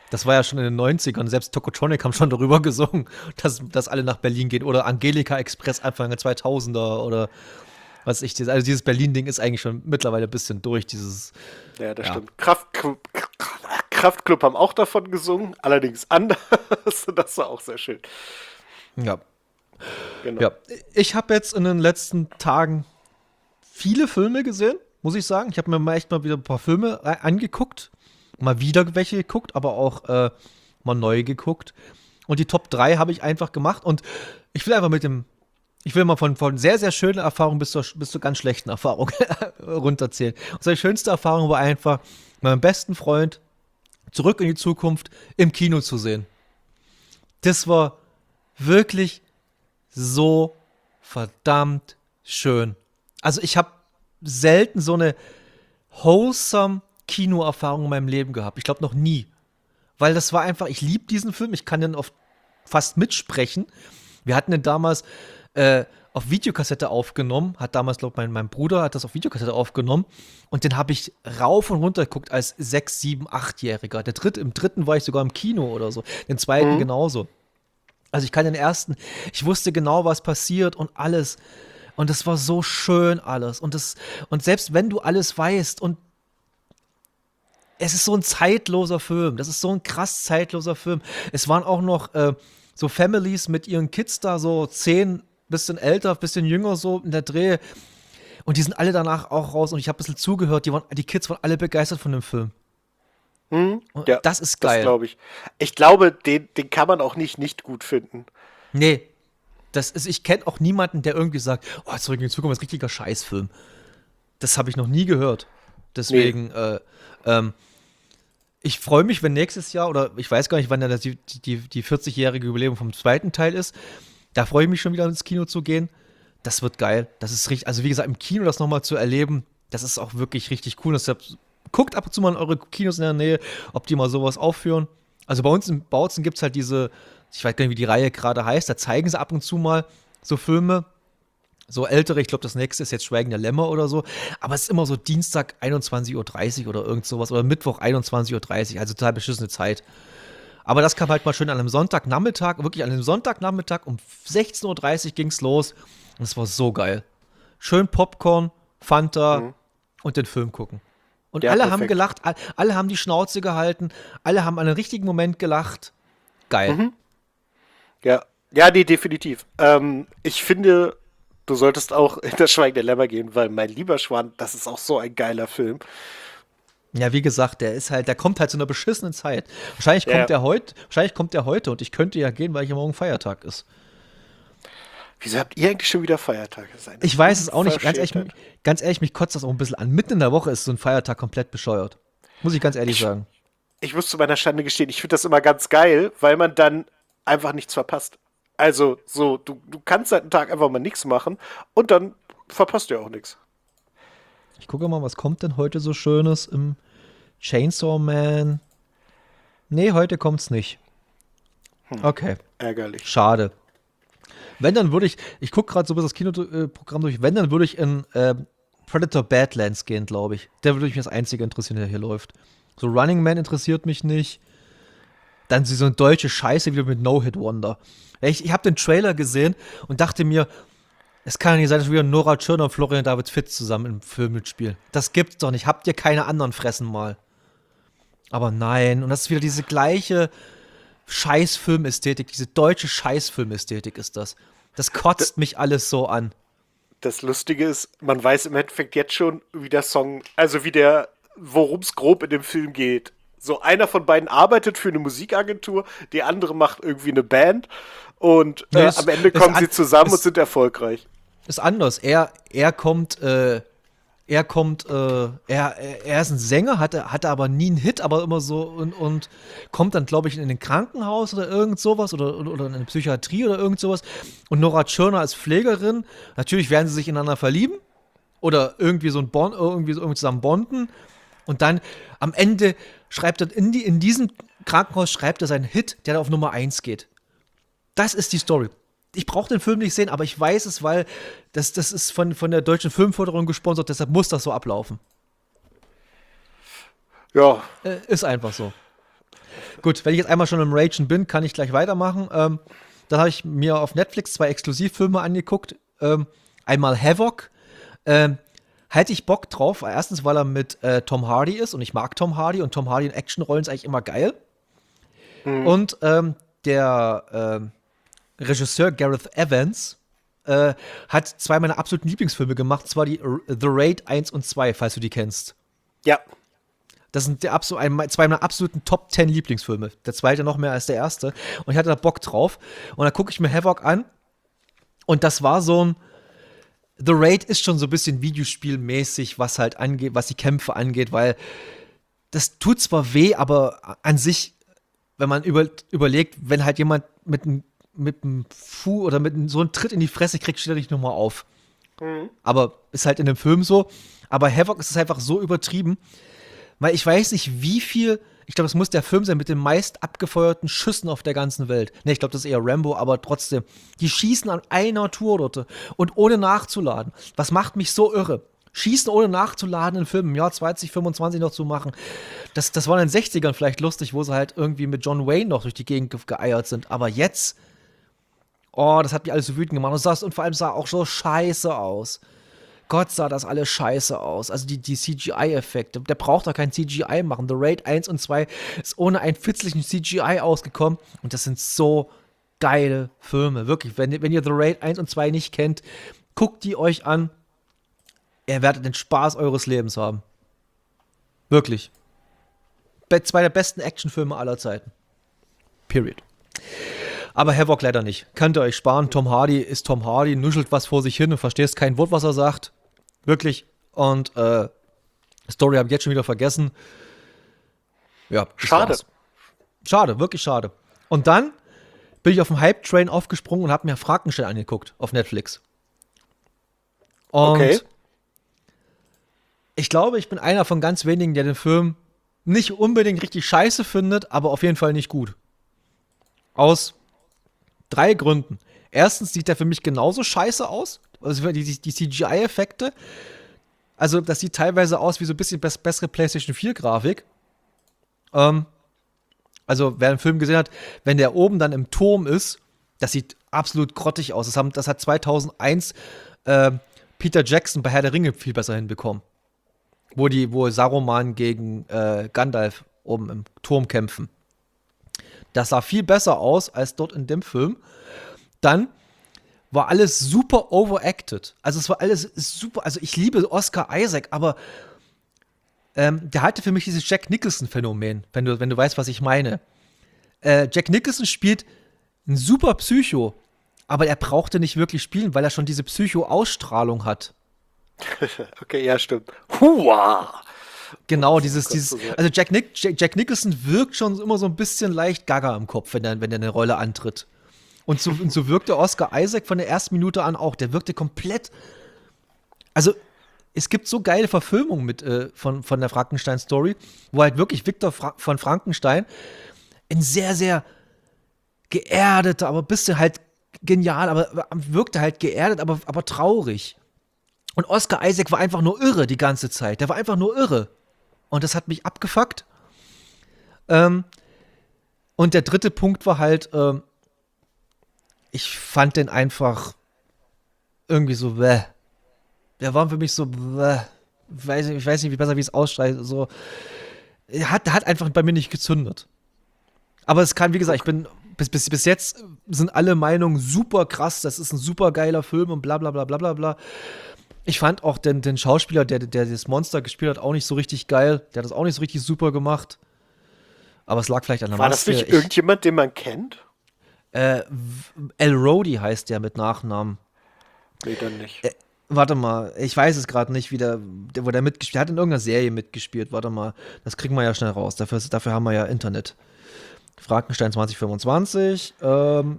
Das war ja schon in den 90ern. Selbst Tokotronic haben schon darüber gesungen, dass alle nach Berlin gehen. Oder Angelika Express Anfang der 2000er oder was ich. Also dieses Berlin-Ding ist eigentlich schon mittlerweile ein bisschen durch. Ja, das stimmt. Kraftklub haben auch davon gesungen, allerdings anders. Das war auch sehr schön. Ja. Genau. Ja. Ich habe jetzt in den letzten Tagen viele Filme gesehen, muss ich sagen. Ich habe mir mal echt mal wieder ein paar Filme angeguckt. Mal wieder welche geguckt, aber auch mal neu geguckt. Und die Top 3 habe ich einfach gemacht. Und ich will einfach ich will mal von sehr, sehr schönen Erfahrungen bis zu ganz schlechten Erfahrungen runterzählen. Und seine schönste Erfahrung war einfach, meinen besten Freund Zurück in die Zukunft im Kino zu sehen. Das war wirklich so verdammt schön. Also ich habe selten so eine wholesome Kinoerfahrung in meinem Leben gehabt. Ich glaube noch nie. Weil das war einfach, ich liebe diesen Film, ich kann den oft fast mitsprechen. Wir hatten den damals auf Videokassette aufgenommen, hat damals, glaube ich, mein Bruder hat das auf Videokassette aufgenommen und den habe ich rauf und runter geguckt als 6, 7, 8-Jähriger. Im dritten war ich sogar im Kino oder so, den zweiten genauso. Also ich kann den ersten, ich wusste genau, was passiert und alles. Und es war so schön alles. Und selbst wenn du alles weißt und es ist so ein zeitloser Film. Das ist so ein krass zeitloser Film. Es waren auch noch so Families mit ihren Kids da, so 10, bisschen älter, bisschen jünger, so in der Dreh. Und die sind alle danach auch raus. Und ich habe ein bisschen zugehört. Die Kids waren alle begeistert von dem Film. Ja, das ist geil. Das glaube ich. Ich glaube, den kann man auch nicht gut finden. Nee. Ich kenne auch niemanden, der irgendwie sagt, oh, Zurück in die Zukunft ist ein richtiger Scheißfilm. Das habe ich noch nie gehört. Deswegen, ich freue mich, wenn nächstes Jahr, oder ich weiß gar nicht, wann dann die 40-jährige Jubiläum vom zweiten Teil ist. Da freue ich mich schon wieder ins Kino zu gehen. Das wird geil. Das ist richtig, also wie gesagt, im Kino das nochmal zu erleben, das ist auch wirklich richtig cool. Deshalb guckt ab und zu mal in eure Kinos in der Nähe, ob die mal sowas aufführen. Also bei uns in Bautzen gibt es halt diese, ich weiß gar nicht, wie die Reihe gerade heißt, da zeigen sie ab und zu mal so Filme. So ältere, ich glaube, das nächste ist jetzt Schweigen der Lämmer oder so. Aber es ist immer so Dienstag 21:30 Uhr oder irgend sowas. Oder Mittwoch 21:30 Uhr. Also total beschissene Zeit. Aber das kam halt mal schön an einem Sonntagnachmittag. Wirklich an einem Sonntagnachmittag um 16:30 Uhr ging's los. Und es war so geil. Schön Popcorn, Fanta und den Film gucken. Und Ja, alle perfekt. haben gelacht. Alle haben die Schnauze gehalten. Alle haben an einem richtigen Moment gelacht. Geil. Ja, ja, nee, definitiv. Ich finde, du solltest auch in das Schweigen der Lämmer gehen, weil Mein lieber Schwan, das ist auch so ein geiler Film. Ja, wie gesagt, der kommt halt zu einer beschissenen Zeit. Wahrscheinlich kommt der heute und ich könnte ja gehen, weil hier morgen Feiertag ist. Wieso habt ihr eigentlich schon wieder Feiertage? Ich weiß es auch nicht. Ganz ehrlich, mich kotzt das auch ein bisschen an. Mitten in der Woche ist so ein Feiertag komplett bescheuert. Muss ich ganz ehrlich sagen. Ich muss zu meiner Schande gestehen, ich finde das immer ganz geil, weil man dann einfach nichts verpasst. Also, so, du kannst halt einen Tag einfach mal nichts machen und dann verpasst du ja auch nichts. Ich gucke mal, was kommt denn heute so Schönes im Chainsaw Man? Nee, heute kommt's nicht. Okay, Ärgerlich. schade. Wenn, dann würde ich gucke gerade so ein bisschen das Kinoprogramm durch, wenn, dann würde ich in Predator Badlands gehen, glaube ich. Der würde mich das Einzige interessieren, der hier läuft. So Running Man interessiert mich nicht. Dann so eine deutsche Scheiße wieder mit No-Hit-Wonder. Ich habe den Trailer gesehen und dachte mir, es kann ja nicht sein, dass wieder Nora Tschirner und Florian David Fitz zusammen im Film mitspielen. Das gibt's doch nicht. Habt ihr keine anderen fressen mal? Aber nein. Und das ist wieder diese gleiche Scheißfilmästhetik, diese deutsche Scheißfilmästhetik ist das. Das kotzt mich alles so an. Das Lustige ist, man weiß im Endeffekt jetzt schon, wie der Song, also worum es grob in dem Film geht. So, einer von beiden arbeitet für eine Musikagentur, die andere macht irgendwie eine Band und am Ende kommen sie zusammen und sind erfolgreich. Ist anders. Er ist ein Sänger, hatte aber nie einen Hit, aber immer so und kommt dann, glaube ich, in ein Krankenhaus oder irgend sowas oder in eine Psychiatrie oder irgend sowas. Und Nora Tschirner als Pflegerin, natürlich werden sie sich ineinander verlieben oder irgendwie so irgendwie zusammen bonden. Und dann am Ende schreibt er in diesem Krankenhaus schreibt er seinen Hit, der auf Nummer 1 geht. Das ist die Story. Ich brauche den Film nicht sehen, aber ich weiß es, weil das ist von der deutschen Filmförderung gesponsert, deshalb muss das so ablaufen. Ja. Ist einfach so. Gut, wenn ich jetzt einmal schon im Ragen bin, kann ich gleich weitermachen. Dann habe ich mir auf Netflix 2 Exklusivfilme angeguckt. Einmal Havoc. Hätte ich Bock drauf. Erstens, weil er mit Tom Hardy ist und ich mag Tom Hardy und Tom Hardy in Actionrollen ist eigentlich immer geil. Und der Regisseur Gareth Evans hat 2 meiner absoluten Lieblingsfilme gemacht, zwar die The Raid 1 und 2, falls du die kennst. Ja. Das sind 2 meiner absoluten Top 10 Lieblingsfilme. Der zweite noch mehr als der erste. Und ich hatte da Bock drauf. Und dann gucke ich mir Havoc an. Und das war so ein The Raid ist schon so ein bisschen Videospielmäßig, was halt angeht, was die Kämpfe angeht, weil das tut zwar weh, aber an sich, wenn man überlegt, wenn halt jemand mit einem Fu oder mit so einem Tritt in die Fresse kriegt, steht er nicht nochmal auf. Aber ist halt in dem Film so. Aber Havoc ist es einfach so übertrieben, weil ich weiß nicht, wie viel. Ich glaube, das muss der Film sein mit den meist abgefeuerten Schüssen auf der ganzen Welt. Ne, ich glaube, das ist eher Rambo, aber trotzdem. Die schießen an einer Tour dort und ohne nachzuladen. Was macht mich so irre? Schießen ohne nachzuladen in Filmen im Jahr 2025 noch zu machen. Das war in den 60ern vielleicht lustig, wo sie halt irgendwie mit John Wayne noch durch die Gegend geeiert sind. Aber jetzt, das hat mich alles so wütend gemacht. Und vor allem sah auch so scheiße aus. Gott, sah das alles scheiße aus. Also die CGI-Effekte. Der braucht doch kein CGI machen. The Raid 1 und 2 ist ohne einen fitzlichen CGI ausgekommen. Und das sind so geile Filme. Wirklich, wenn ihr The Raid 1 und 2 nicht kennt, guckt die euch an. Ihr werdet den Spaß eures Lebens haben. Wirklich. 2 der besten Actionfilme aller Zeiten. Period. Aber Havoc leider nicht. Könnt ihr euch sparen. Tom Hardy ist Tom Hardy, nuschelt was vor sich hin und verstehst kein Wort, was er sagt. Wirklich. Und Story habe ich jetzt schon wieder vergessen. Ja, schade. War's. Schade, wirklich schade. Und dann bin ich auf dem Hype-Train aufgesprungen und habe mir Frankenstein angeguckt auf Netflix. Und okay. Ich glaube, ich bin einer von ganz wenigen, der den Film nicht unbedingt richtig scheiße findet, aber auf jeden Fall nicht gut. Aus 3 Gründen. Erstens sieht der für mich genauso scheiße aus. Also die CGI-Effekte. Also das sieht teilweise aus wie so ein bisschen bessere PlayStation 4-Grafik. Also wer den Film gesehen hat, wenn der oben dann im Turm ist, das sieht absolut grottig aus. Das hat 2001 Peter Jackson bei Herr der Ringe viel besser hinbekommen. Wo Saruman gegen Gandalf oben im Turm kämpfen. Das sah viel besser aus als dort in dem Film. Dann war alles super overacted. Also es war alles super. Also ich liebe Oscar Isaac, aber der hatte für mich dieses Jack Nicholson-Phänomen, wenn du weißt, was ich meine. Jack Nicholson spielt ein super Psycho, aber er brauchte nicht wirklich spielen, weil er schon diese Psycho-Ausstrahlung hat. Okay, ja, stimmt. Hua! Genau, also Jack Nicholson wirkt schon immer so ein bisschen leicht gaga im Kopf, wenn er eine Rolle antritt. Und so wirkte Oscar Isaac von der ersten Minute an auch. Der wirkte komplett. Also, es gibt so geile Verfilmungen von der Frankenstein-Story, wo halt wirklich Victor von Frankenstein ein sehr, sehr geerdeter, aber ein bisschen halt genial, aber wirkte halt geerdet, aber traurig. Und Oscar Isaac war einfach nur irre die ganze Zeit. Der war einfach nur irre. Und das hat mich abgefuckt. Und der dritte Punkt war halt, ich fand den einfach irgendwie so, bäh. Der war für mich so, bäh. Ich weiß nicht, wie es ausstreicht. So, hat einfach bei mir nicht gezündet. Aber es kann, wie gesagt, ich bin bis jetzt sind alle Meinungen super krass. Das ist ein super geiler Film und bla bla bla bla bla bla. Ich fand auch den Schauspieler, der das Monster gespielt hat, auch nicht so richtig geil. Der hat das auch nicht so richtig super gemacht. Aber es lag vielleicht an der War das nicht irgendjemand, den man kennt? Elrodi heißt der mit Nachnamen. Nee, dann nicht. Warte mal, ich weiß es gerade nicht, wo der mitgespielt hat. Der hat in irgendeiner Serie mitgespielt. Warte mal, das kriegen wir ja schnell raus. Dafür haben wir ja Internet. Frankenstein 2025. Und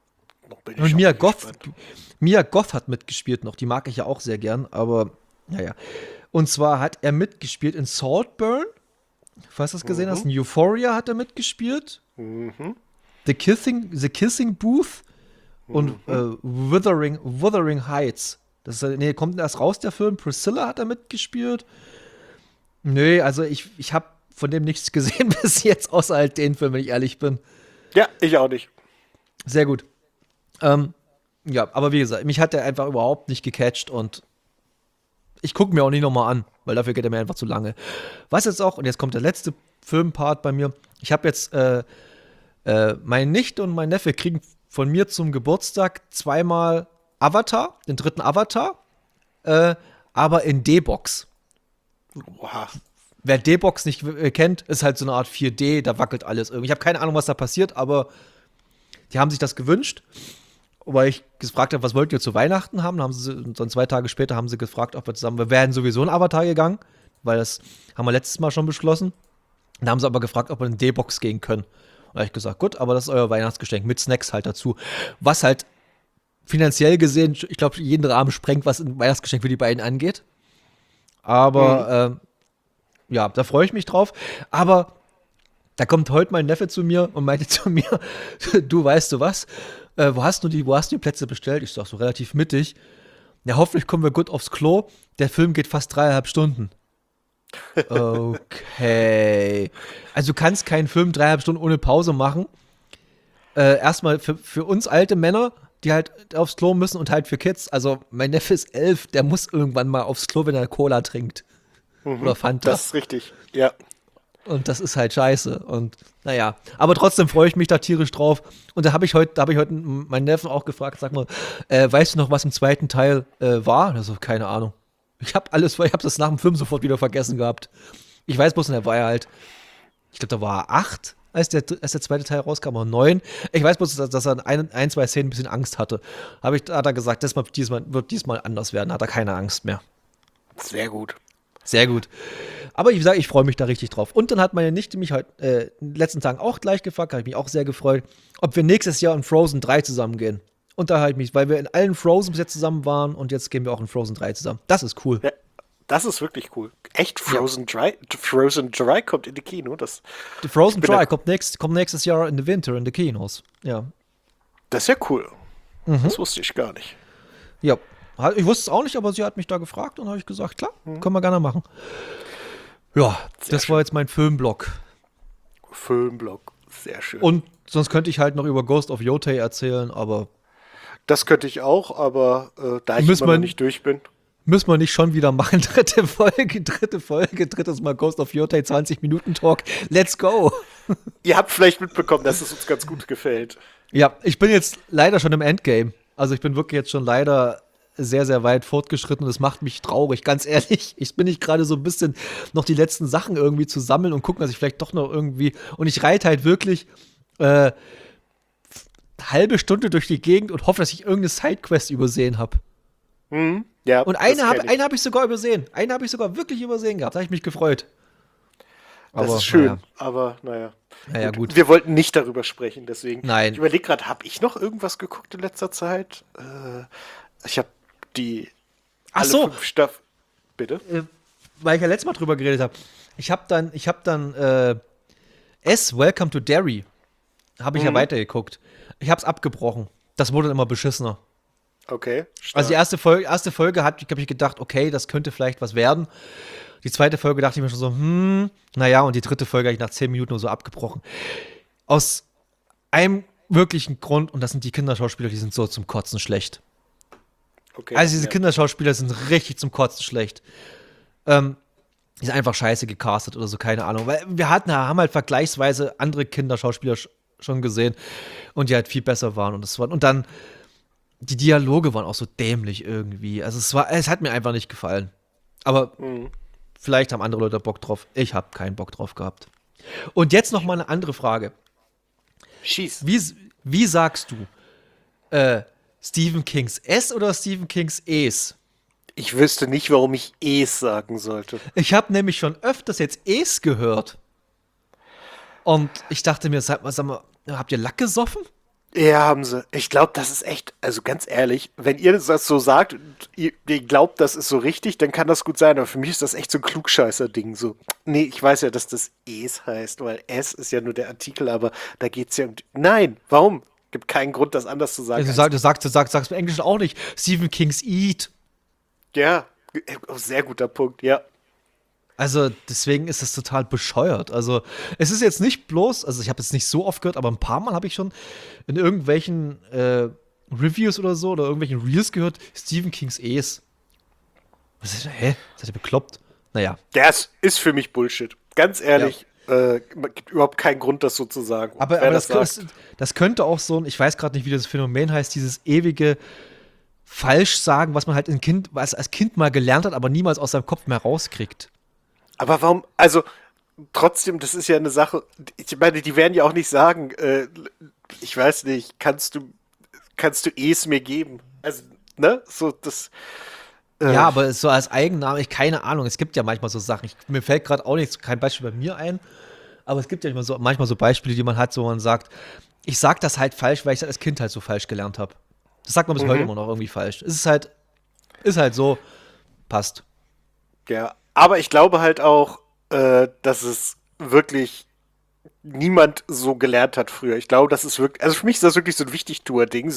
Mia Goth hat mitgespielt noch. Die mag ich ja auch sehr gern, aber naja. Und zwar hat er mitgespielt in Saltburn. Falls du das gesehen hast. In Euphoria hat er mitgespielt. The Kissing Booth und Wuthering Heights. Kommt erst raus, der Film. Priscilla hat er mitgespielt. Nee, also ich habe von dem nichts gesehen bis jetzt, außer halt den Film, wenn ich ehrlich bin. Ja, ich auch nicht. Sehr gut. Ja, aber wie gesagt, mich hat der einfach überhaupt nicht gecatcht und ich gucke mir auch nicht nochmal an, weil dafür geht er mir einfach zu lange. Was jetzt auch, und jetzt kommt der letzte Filmpart bei mir, ich habe jetzt, meine Nichte und mein Neffe kriegen von mir zum Geburtstag zweimal Avatar, den dritten Avatar, aber in D-Box. Oha. Wer D-Box nicht kennt, ist halt so eine Art 4D, da wackelt alles irgendwie. Ich habe keine Ahnung, was da passiert, aber die haben sich das gewünscht, weil ich gefragt habe, was wollt ihr zu Weihnachten haben? Dann haben sie, dann 2 Tage später haben sie gefragt, ob wir wären sowieso in Avatar gegangen, weil das haben wir letztes Mal schon beschlossen. Dann haben sie aber gefragt, ob wir in D-Box gehen können. Und da habe ich gesagt, gut, aber das ist euer Weihnachtsgeschenk mit Snacks halt dazu. Was halt finanziell gesehen, ich glaube, jeden Rahmen sprengt, was ein Weihnachtsgeschenk für die beiden angeht. Aber ja, da freue ich mich drauf. Aber da kommt heute mein Neffe zu mir und meinte zu mir, du weißt du was, wo hast du die Plätze bestellt? Ich sag so relativ mittig. Ja, hoffentlich kommen wir gut aufs Klo. Der Film geht fast 3,5 Stunden. Okay. Also du kannst keinen Film 3,5 Stunden ohne Pause machen. Erstmal für uns alte Männer, die halt aufs Klo müssen und halt für Kids. Also mein Neffe ist 11, der muss irgendwann mal aufs Klo, wenn er Cola trinkt. Oder Fanta. Das ist richtig, ja. Und das ist halt scheiße. Und naja, aber trotzdem freue ich mich da tierisch drauf. Und da habe ich heute meinen Neffen auch gefragt, sag mal, weißt du noch, was im zweiten Teil war? Also, keine Ahnung. Ich habe das nach dem Film sofort wieder vergessen gehabt. Ich weiß bloß, er war ja halt, ich glaube, da war er 8, als der zweite Teil rauskam, oder 9. Ich weiß bloß, dass er in ein, zwei Szenen ein bisschen Angst hatte. Hat er gesagt, das wird diesmal anders werden, hat er keine Angst mehr. Sehr gut. Sehr gut. Aber wie gesagt, ich freue mich da richtig drauf. Und dann hat meine Nichte mich heute in den letzten Tagen auch gleich gefragt, habe ich mich auch sehr gefreut, ob wir nächstes Jahr in Frozen 3 zusammen gehen. Und da halt mich, weil wir in allen Frozen bis jetzt zusammen waren und jetzt gehen wir auch in Frozen 3 zusammen. Das ist cool. Ja, das ist wirklich cool. Echt, Frozen 3? Frozen 3 kommt in die Kino. Die Frozen 3 kommt nächstes Jahr in the Winter in the Kinos. Ja. Das ist ja cool. Das wusste ich gar nicht. Ja. Ich wusste es auch nicht, aber sie hat mich da gefragt und habe ich gesagt, klar, können wir gerne machen. Ja, das war jetzt mein Filmblock. Filmblock, sehr schön. Und sonst könnte ich halt noch über Ghost of Yotei erzählen, aber das könnte ich auch, aber da ich immer noch nicht durch bin. Müssen wir nicht schon wieder machen. Dritte Folge, drittes Mal Ghost of Yotei, 20-Minuten-Talk. Let's go. Ihr habt vielleicht mitbekommen, dass es uns ganz gut gefällt. Ja, ich bin jetzt leider schon im Endgame. Also ich bin wirklich jetzt schon leider sehr, sehr weit fortgeschritten und das macht mich traurig, ganz ehrlich. Ich bin nicht gerade so ein bisschen noch die letzten Sachen irgendwie zu sammeln und gucken, dass ich vielleicht doch noch irgendwie, und ich reite halt wirklich halbe Stunde durch die Gegend und hoffe, dass ich irgendeine Sidequest übersehen habe. Ja, und eine habe ich sogar übersehen. Eine habe ich sogar wirklich übersehen gehabt. Da habe ich mich gefreut. Das ist schön, aber naja. Naja, gut. Wir wollten nicht darüber sprechen, deswegen. Nein. Ich überlege gerade, habe ich noch irgendwas geguckt in letzter Zeit? Ich habe die Ach so. 5 Staffeln. Bitte? Weil ich ja letztes Mal drüber geredet habe. Ich habe dann Welcome to Derry habe ich ja weitergeguckt. Ich habe es abgebrochen. Das wurde dann immer beschissener. Okay. Stark. Also die erste Folge habe ich gedacht, okay, das könnte vielleicht was werden. Die zweite Folge dachte ich mir schon so, naja, und die dritte Folge habe ich nach 10 Minuten nur so abgebrochen. Aus einem wirklichen Grund, und das sind die Kinderschauspieler, die sind so zum Kotzen schlecht. Okay, Also diese Kinderschauspieler sind richtig zum Kotzen schlecht. Die sind einfach scheiße gecastet oder so, keine Ahnung. Weil wir haben halt vergleichsweise andere Kinderschauspieler schon gesehen und die halt viel besser waren. Und dann, die Dialoge waren auch so dämlich irgendwie. Also es hat mir einfach nicht gefallen. Aber vielleicht haben andere Leute Bock drauf. Ich habe keinen Bock drauf gehabt. Und jetzt noch mal eine andere Frage. Schieß. Wie sagst du, Stephen Kings S oder Stephen Kings Es? Ich wüsste nicht, warum ich Es sagen sollte. Ich habe nämlich schon öfters jetzt Es gehört. Und ich dachte mir, sag mal, habt ihr Lack gesoffen? Ja, haben sie. Ich glaube, das ist echt, also ganz ehrlich, wenn ihr das so sagt und ihr glaubt, das ist so richtig, dann kann das gut sein. Aber für mich ist das echt so ein Klugscheißer-Ding. So, nee, ich weiß ja, dass das Es heißt, weil S ist ja nur der Artikel, aber da geht es ja um. Nein, warum? Gibt keinen Grund, das anders zu sagen. Also du sagst im Englischen auch nicht Stephen King's Eat. Ja, sehr guter Punkt, ja. Also deswegen ist es total bescheuert. Also es ist jetzt nicht bloß, also ich habe jetzt nicht so oft gehört, aber ein paar Mal habe ich schon in irgendwelchen Reviews oder so oder irgendwelchen Reels gehört, Stephen Kings Es. Was ist, hä? Seid ihr bekloppt? Naja. Das ist für mich Bullshit. Ganz ehrlich, gibt überhaupt keinen Grund, das so zu sagen. Und Aber wer das könnte auch so ein, ich weiß gerade nicht, wie das Phänomen heißt, dieses ewige Falschsagen, was man halt was als Kind mal gelernt hat, aber niemals aus seinem Kopf mehr rauskriegt. aber warum, also trotzdem, das ist ja eine Sache, ich meine, die werden ja auch nicht sagen, ich weiß nicht, kannst du es mir geben? Also, ne? So, das. Ja, aber so als Eigenname, keine Ahnung, es gibt ja manchmal so Sachen. Mir fällt gerade auch nicht, kein Beispiel bei mir ein, aber es gibt ja manchmal so Beispiele, die man hat, wo man sagt, ich sag das halt falsch, weil ich das als Kind halt so falsch gelernt habe. Das sagt man bis heute immer noch irgendwie falsch. Ist halt so, passt. Ja, aber ich glaube halt auch, dass es wirklich niemand so gelernt hat früher. Ich glaube, das ist wirklich, also für mich ist das wirklich so ein Wichtigtour-Ding,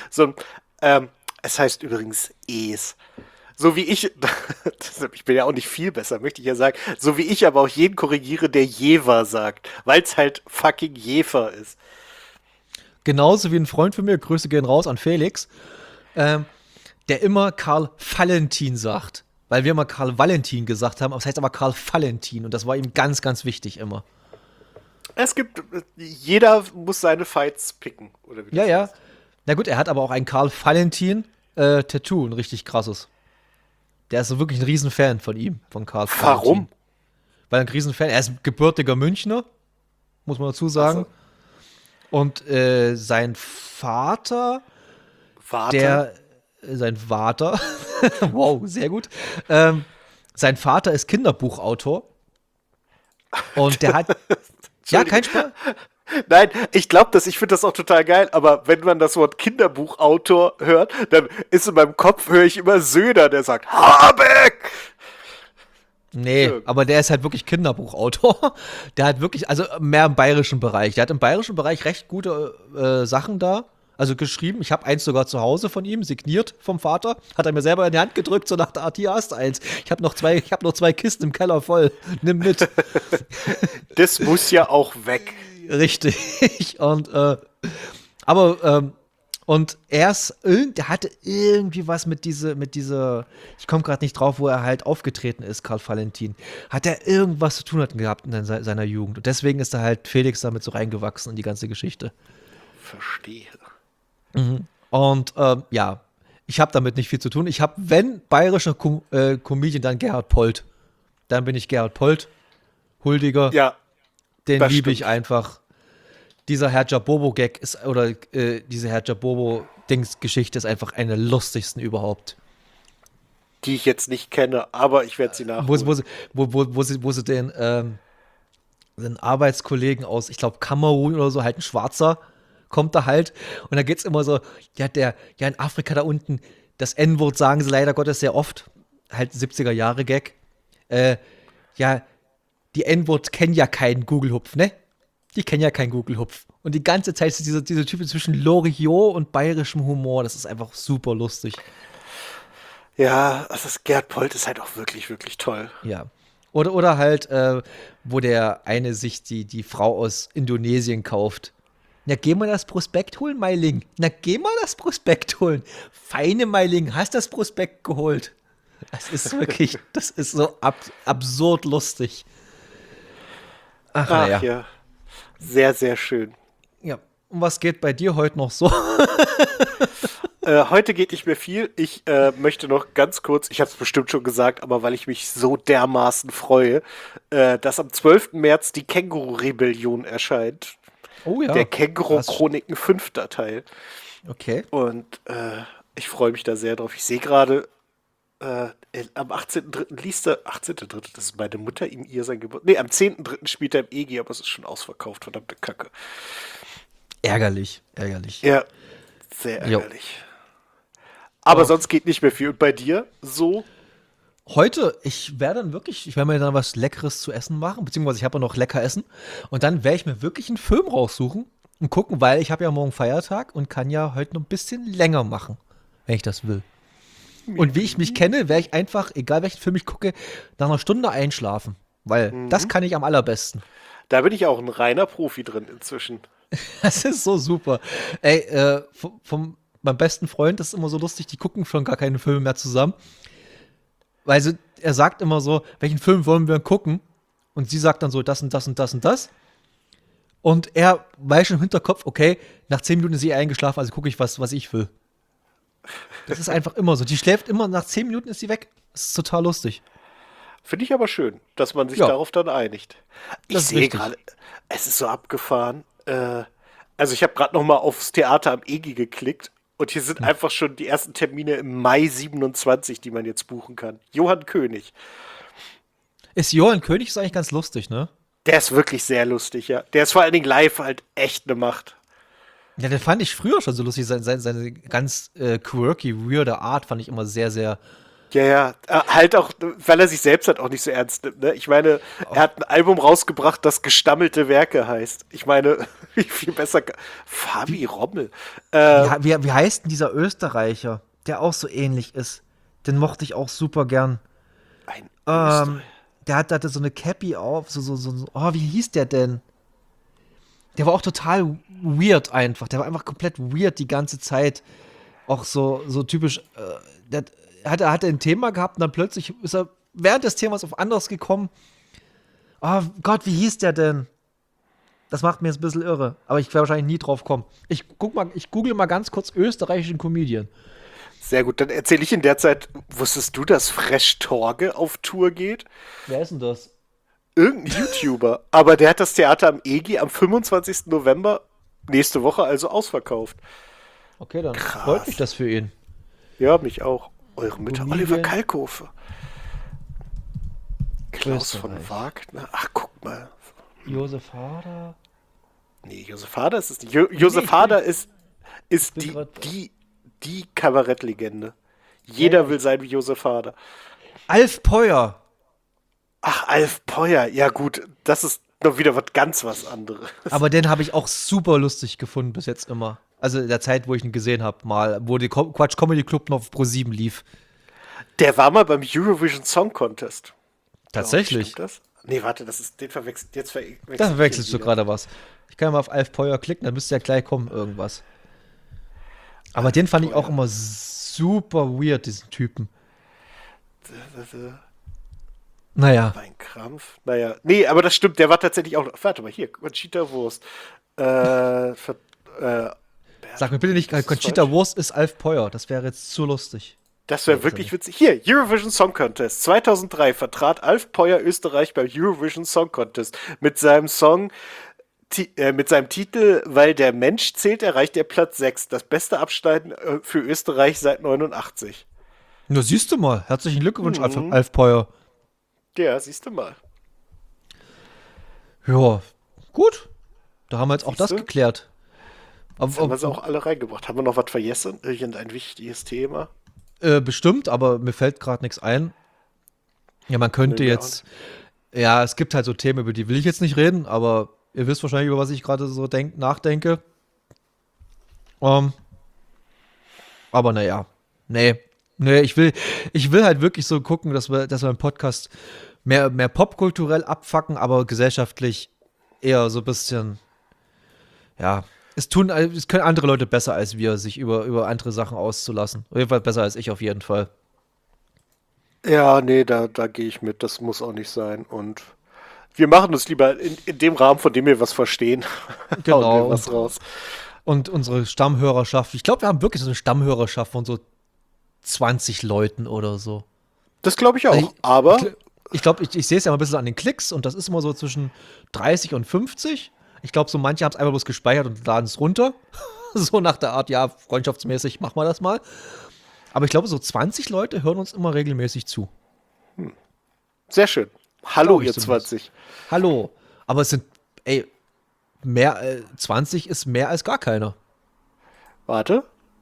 es heißt übrigens Es. So wie ich, ich bin ja auch nicht viel besser, möchte ich ja sagen, so wie ich aber auch jeden korrigiere, der Jever sagt, weil es halt fucking Jefer ist. Genauso wie ein Freund von mir, Grüße gehen raus an Felix, der immer Karl Valentin sagt. Weil wir immer Karl Valentin gesagt haben, aber es heißt aber Karl Valentin und das war ihm ganz, ganz wichtig immer. Jeder muss seine Fights picken, oder wie Ja, das ja. heißt. Na gut, er hat aber auch ein Karl Valentin Tattoo, ein richtig krasses. Der ist so wirklich ein Riesenfan von ihm, von Karl Valentin. Warum? Weil er ein Riesenfan, er ist gebürtiger Münchner, muss man dazu sagen. Also, Und sein Vater, warte. sein Vater, wow, sehr gut. Sein Vater ist Kinderbuchautor. Und der hat, ja, kein Spaß. Nein, ich finde das auch total geil, aber wenn man das Wort Kinderbuchautor hört, dann ist in meinem Kopf, höre ich immer Söder, der sagt, Habeck! Nee, aber der ist halt wirklich Kinderbuchautor. Der hat wirklich, also mehr im bayerischen Bereich. Der hat im bayerischen Bereich recht gute Sachen da. Also geschrieben. Ich habe eins sogar zu Hause von ihm, signiert vom Vater. Hat er mir selber in die Hand gedrückt, so nach der Art, hier hast du eins. Ich habe noch zwei Kisten im Keller voll. Nimm mit. Das muss ja auch weg. Richtig. Und, und der hatte irgendwie was mit dieser, ich komme gerade nicht drauf, wo er halt aufgetreten ist, Karl Valentin. Hat er irgendwas zu tun gehabt in seiner Jugend. Und deswegen ist da halt Felix damit so reingewachsen in die ganze Geschichte. Verstehe. Und ja, ich habe damit nicht viel zu tun. Ich habe, wenn bayerischer Comedian, dann Gerhard Polt. Dann bin ich Gerhard Polt, Huldiger. Ja, Den das liebe ich stimmt. einfach. Dieser Herr Jabobo-Gag ist, oder diese Herr Jabobo-Dings-Geschichte ist einfach eine der lustigsten überhaupt. Die ich jetzt nicht kenne, aber ich werde sie nachholen. Wo sie den Arbeitskollegen aus, ich glaube, Kamerun oder so, halt ein Schwarzer, kommt da halt. Und da geht's immer so, ja, in Afrika da unten, das N-Wort sagen sie leider Gottes sehr oft. Halt 70er-Jahre-Gag. Ja, die N-Wort kennen ja keinen Google-Hupf, ne? Die kennen ja keinen Google-Hupf. Und die ganze Zeit ist diese Typ zwischen Loriot und bayerischem Humor. Das ist einfach super lustig. Ja, Gerd Polt ist halt auch wirklich, wirklich toll. Ja. Oder halt, wo der eine sich die Frau aus Indonesien kauft. Na, geh mal das Prospekt holen, Meiling. Na, geh mal das Prospekt holen. Feine Meiling, hast das Prospekt geholt. Das ist wirklich, das ist so absurd lustig. Ach, naja. Ja. Sehr, sehr schön. Ja. Und was geht bei dir heute noch so? Heute geht nicht mehr viel. Ich möchte noch ganz kurz, ich habe es bestimmt schon gesagt, aber weil ich mich so dermaßen freue, dass am 12. März die Känguru-Rebellion erscheint. Oh ja. Der Känguru-Chroniken 5. Teil. Okay. Und ich freue mich da sehr drauf. Ich sehe gerade, am 18.3. liest er, 18.3., das ist meine Mutter, ihr sein Geburtstag. Nee, am 10.3. spielt er im EG, aber es ist schon ausverkauft, verdammte Kacke. Ärgerlich. Ja, sehr Jo. ärgerlich. Aber Oh. sonst geht nicht mehr viel. Und bei dir so? Heute, ich werde mir dann was Leckeres zu essen machen, beziehungsweise ich habe ja noch lecker Essen. Und dann werde ich mir wirklich einen Film raussuchen und gucken, weil ich habe ja morgen Feiertag und kann ja heute noch ein bisschen länger machen, wenn ich das will. Und wie ich mich kenne, wäre ich einfach, egal welchen Film ich gucke, nach einer Stunde einschlafen. Weil das kann ich am allerbesten. Da bin ich auch ein reiner Profi drin inzwischen. Das ist so super. Ey, meinem besten Freund, das ist immer so lustig, die gucken schon gar keine Filme mehr zusammen. Weil er sagt immer so, welchen Film wollen wir gucken? Und sie sagt dann so, das und das und das und das. Und er weiß schon im Hinterkopf, okay, nach 10 Minuten ist sie eingeschlafen, also gucke ich, was ich will. Das ist einfach immer so. Die schläft immer, nach 10 Minuten ist sie weg. Das ist total lustig. Finde ich aber schön, dass man sich Ja. darauf dann einigt. Ich Das ist sehe richtig. gerade, es ist so abgefahren. Also ich habe gerade noch mal aufs Theater am EGI geklickt und hier sind einfach schon die ersten Termine im Mai 27, die man jetzt buchen kann. Johann König. Ist Johann König ist eigentlich ganz lustig, ne? Der ist wirklich sehr lustig, ja. Der ist vor allen Dingen live halt echt eine Macht. Ja, den fand ich früher schon so lustig. Seine ganz quirky, weirde Art fand ich immer sehr, sehr. Ja, ja, halt auch, weil er sich selbst halt auch nicht so ernst nimmt, ne? Ich meine, er hat ein Album rausgebracht, das Gestammelte Werke heißt. Ich meine, wie viel besser. Fabi Rommel. Wie heißt denn dieser Österreicher, der auch so ähnlich ist? Den mochte ich auch super gern. Ein Der hatte so eine Cappy auf, oh, wie hieß der denn? Der war auch total weird einfach. Der war einfach komplett weird die ganze Zeit. Auch so typisch, der hatte ein Thema gehabt und dann plötzlich ist er während des Themas auf anderes gekommen. Oh Gott, wie hieß der denn? Das macht mir jetzt ein bisschen irre. Aber ich werde wahrscheinlich nie drauf kommen. Ich google mal ganz kurz österreichischen Comedian. Sehr gut, dann erzähle ich in der Zeit, wusstest du, dass Fresh Torge auf Tour geht? Wer ist denn das? Irgendein YouTuber. Aber der hat das Theater am EGI am 25. November, nächste Woche also ausverkauft. Okay, dann Krass. freut mich das für ihn. Ja, mich auch. Eure Mütter. Comedian. Oliver Kalkofe. Klaus von Österreich. Wagner. Ach, guck mal. Josef Hader. Nee, Josef Hader ist es nicht. Josef Hader ist bin grad- die Kabarettlegende. Jeder Ja. will sein wie Josef Hader. Alf Peuer. Ach, Alf Peuer. Ja gut, das ist noch wieder was anderes. Aber den habe ich auch super lustig gefunden bis jetzt immer. Also in der Zeit, wo ich ihn gesehen habe, mal, wo die Quatsch Comedy Club noch auf Pro7 lief. Der war mal beim Eurovision Song Contest. Tatsächlich. Stimmt das? Nee, warte, das ist den verwechselt. Jetzt verwechselt. Da verwechselst du gerade was. Ich kann mal auf Alf Peuer klicken, dann müsste ja gleich kommen irgendwas. Aber den fand ich auch immer super weird, diesen Typen. Naja. Mein Krampf. Naja, nee, aber das stimmt. Der war tatsächlich auch. Warte mal, hier, Conchita Wurst. Sag mir bitte nicht, Conchita Wurst ist Alf Peuer. Das wäre jetzt zu lustig. Das wäre wirklich witzig. Hier, Eurovision Song Contest. 2003 vertrat Alf Peuer Österreich beim Eurovision Song Contest. Mit seinem Song, mit seinem Titel Weil der Mensch zählt, erreicht er Platz 6. Das beste Abschneiden für Österreich seit 89. Na, siehst du mal. Herzlichen Glückwunsch, Alf Peuer. Ja, siehst du mal. Ja, gut. Da haben wir jetzt auch das Siehste? geklärt. Jetzt haben wir sie auch alle reingebracht. Haben wir noch was vergessen? Irgendein wichtiges Thema? Bestimmt, aber mir fällt gerade nichts ein. Ja, man könnte Nee, mir jetzt. Ja, es gibt halt so Themen, über die will ich jetzt nicht reden, aber ihr wisst wahrscheinlich, über was ich gerade so nachdenke. Aber naja. Nee, ich will halt wirklich so gucken, dass wir einen Podcast mehr popkulturell abfacken, aber gesellschaftlich eher so ein bisschen, ja, es können andere Leute besser als wir, sich über andere Sachen auszulassen. Auf jeden Fall besser als ich auf jeden Fall. Ja, nee, da gehe ich mit. Das muss auch nicht sein. Und wir machen es lieber in dem Rahmen, von dem wir was verstehen. Genau. Hauen wir was raus. Und unsere Stammhörerschaft, ich glaube, wir haben wirklich so eine Stammhörerschaft von so 20 Leuten oder so. Das glaube ich auch. Also Aber ich glaube, ich sehe es ja mal ein bisschen an den Klicks und das ist immer so zwischen 30 und 50. Ich glaube, so manche haben es einfach bloß gespeichert und laden es runter. So nach der Art, ja, freundschaftsmäßig, machen wir das mal. Aber ich glaube, so 20 Leute hören uns immer regelmäßig zu. sehr schön. Hallo, Glaub ich ihr zumindest. 20. Hallo. Aber es sind, 20 ist mehr als gar keiner. Warte.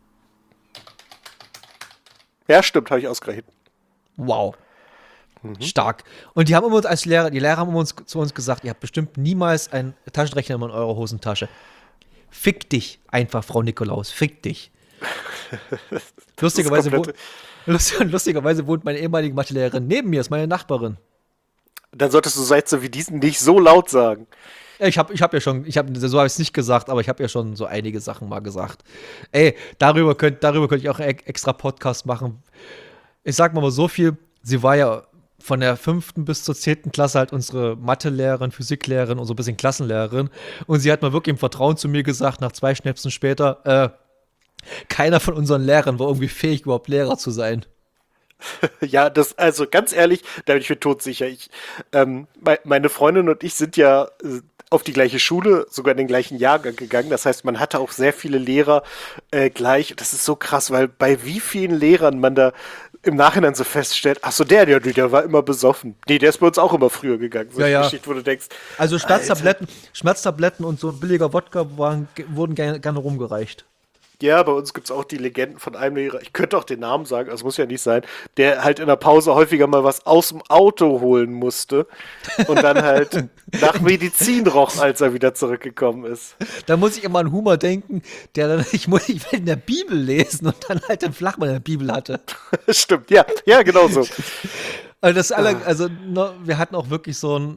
Ja, stimmt, habe ich ausgerechnet. Wow. Stark. Und die haben immer die Lehrer haben immer zu uns gesagt, ihr habt bestimmt niemals einen Taschenrechner in eurer Hosentasche. Fick dich einfach, Frau Nikolaus, fick dich. Lustigerweise, lustigerweise wohnt meine ehemalige Mathelehrerin neben mir, ist meine Nachbarin. Dann solltest du Sätze wie diesen nicht so laut sagen. Ich hab ja schon, so habe ich es nicht gesagt, aber ich habe ja schon so einige Sachen mal gesagt. Ey, darüber könnt ich auch extra Podcast machen. Ich sag mal so viel, sie war ja von der 5. bis zur 10. Klasse halt unsere Mathelehrerin, Physiklehrerin und so ein bisschen Klassenlehrerin. Und sie hat mal wirklich im Vertrauen zu mir gesagt, nach 2 Schnäpsen später, keiner von unseren Lehrern war irgendwie fähig, überhaupt Lehrer zu sein. Ja, also ganz ehrlich, da bin ich mir todsicher. Meine Freundin und ich sind ja auf die gleiche Schule, sogar in den gleichen Jahrgang gegangen. Das heißt, man hatte auch sehr viele Lehrer gleich. Das ist so krass, weil bei wie vielen Lehrern man da im Nachhinein so feststellt, ach so, der war immer besoffen. Nee, der ist bei uns auch immer früher gegangen. So eine Geschichte, wo du denkst, also Schmerztabletten und so ein billiger Wodka wurden gerne rumgereicht. ja, bei uns gibt es auch die Legenden von einem Lehrer, ich könnte auch den Namen sagen, also muss ja nicht sein, der halt in der Pause häufiger mal was aus dem Auto holen musste und dann halt nach Medizin roch, als er wieder zurückgekommen ist. Da muss ich immer an Humor denken, der dann, ich will in der Bibel lesen und dann halt den Flachmann in der Bibel hatte. Stimmt, ja, genau so. Wir hatten auch wirklich so einen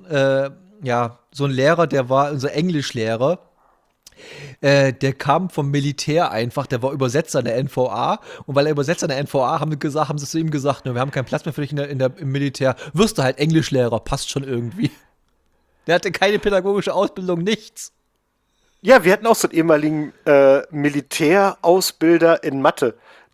Lehrer, der war unser Englischlehrer. Der kam vom Militär einfach, der war Übersetzer in der NVA und weil er Übersetzer in der NVA haben sie zu ihm gesagt, wir haben keinen Platz mehr für dich im Militär, wirst du halt Englischlehrer, passt schon irgendwie. Der hatte keine pädagogische Ausbildung, nichts. Ja, wir hatten auch so einen ehemaligen Militärausbilder in Mathe.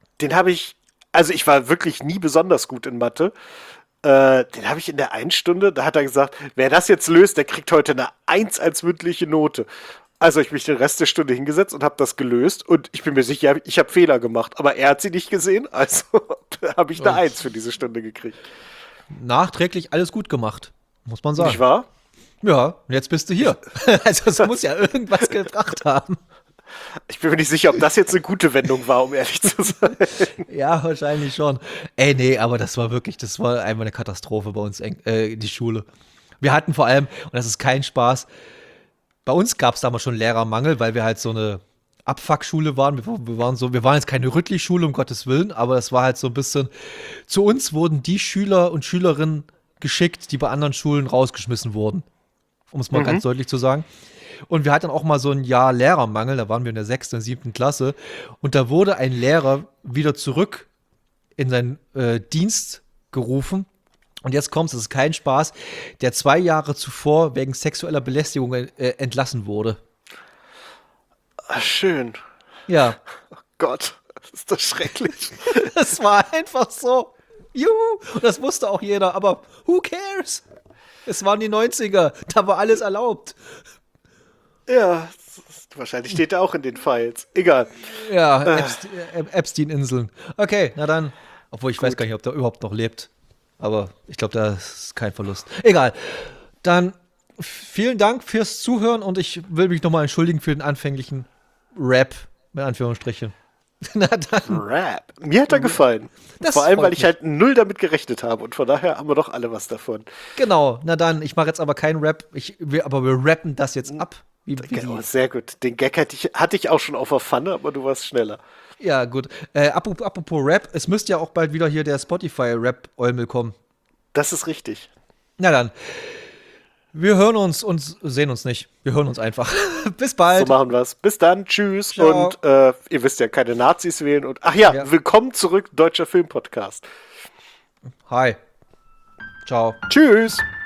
Also ich war wirklich nie besonders gut in Mathe. Den habe ich in der 1 Stunde, da hat er gesagt, wer das jetzt löst, der kriegt heute eine 1 als mündliche Note. Also ich mich den Rest der Stunde hingesetzt und habe das gelöst und ich bin mir sicher, ich habe Fehler gemacht, aber er hat sie nicht gesehen, also habe ich eine 1 für diese Stunde gekriegt. Nachträglich alles gut gemacht, muss man sagen. Nicht wahr? Ja, und jetzt bist du hier. Also es muss ja irgendwas gebracht haben. Ich bin mir nicht sicher, ob das jetzt eine gute Wendung war, um ehrlich zu sein. Ja, wahrscheinlich schon. Ey, nee, aber das war einfach eine Katastrophe bei uns, die Schule. Wir hatten vor allem, und das ist kein Spaß, bei uns gab es damals schon Lehrermangel, weil wir halt so eine Abfuckschule waren. Wir waren jetzt keine Rüttli-Schule, um Gottes Willen, aber es war halt so ein bisschen, zu uns wurden die Schüler und Schülerinnen geschickt, die bei anderen Schulen rausgeschmissen wurden. Um es mal ganz deutlich zu sagen. Und wir hatten auch mal so ein Jahr Lehrermangel, da waren wir in der 6. und 7. Klasse. Und da wurde ein Lehrer wieder zurück in seinen Dienst gerufen. Und jetzt kommt's, das ist kein Spaß, der 2 Jahre zuvor wegen sexueller Belästigung entlassen wurde. Ach, schön. Ja. Oh Gott, das ist doch schrecklich. Das war einfach so. Juhu. Und das wusste auch jeder, aber who cares? Es waren die 90er, da war alles erlaubt. Ja, wahrscheinlich steht er auch in den Files. Egal. Ja, Epstein-Inseln. Okay, na dann. Obwohl ich weiß gar nicht, ob der überhaupt noch lebt. Aber ich glaube, das ist kein Verlust. Egal. Dann vielen Dank fürs Zuhören und ich will mich nochmal entschuldigen für den anfänglichen Rap, mit Anführungsstrichen. Na dann. Rap. Mir hat er gefallen. Vor allem, weil ich halt null damit gerechnet habe und von daher haben wir doch alle was davon. Genau, na dann, ich mache jetzt aber keinen Rap, aber wir rappen das jetzt ab. Genau, sehr gut. Den Gag hatte ich auch schon auf der Pfanne, aber du warst schneller. Ja, gut. Apropos Rap, es müsste ja auch bald wieder hier der Spotify-Rap-Eumel kommen. Das ist richtig. Na dann. Wir hören uns und sehen uns nicht. Wir hören uns einfach. Bis bald. So machen wir's. Bis dann. Tschüss. Ciao. Und ihr wisst ja, keine Nazis wählen. Und ach ja, willkommen zurück, Deutscher Filmpodcast. Hi. Ciao. Tschüss.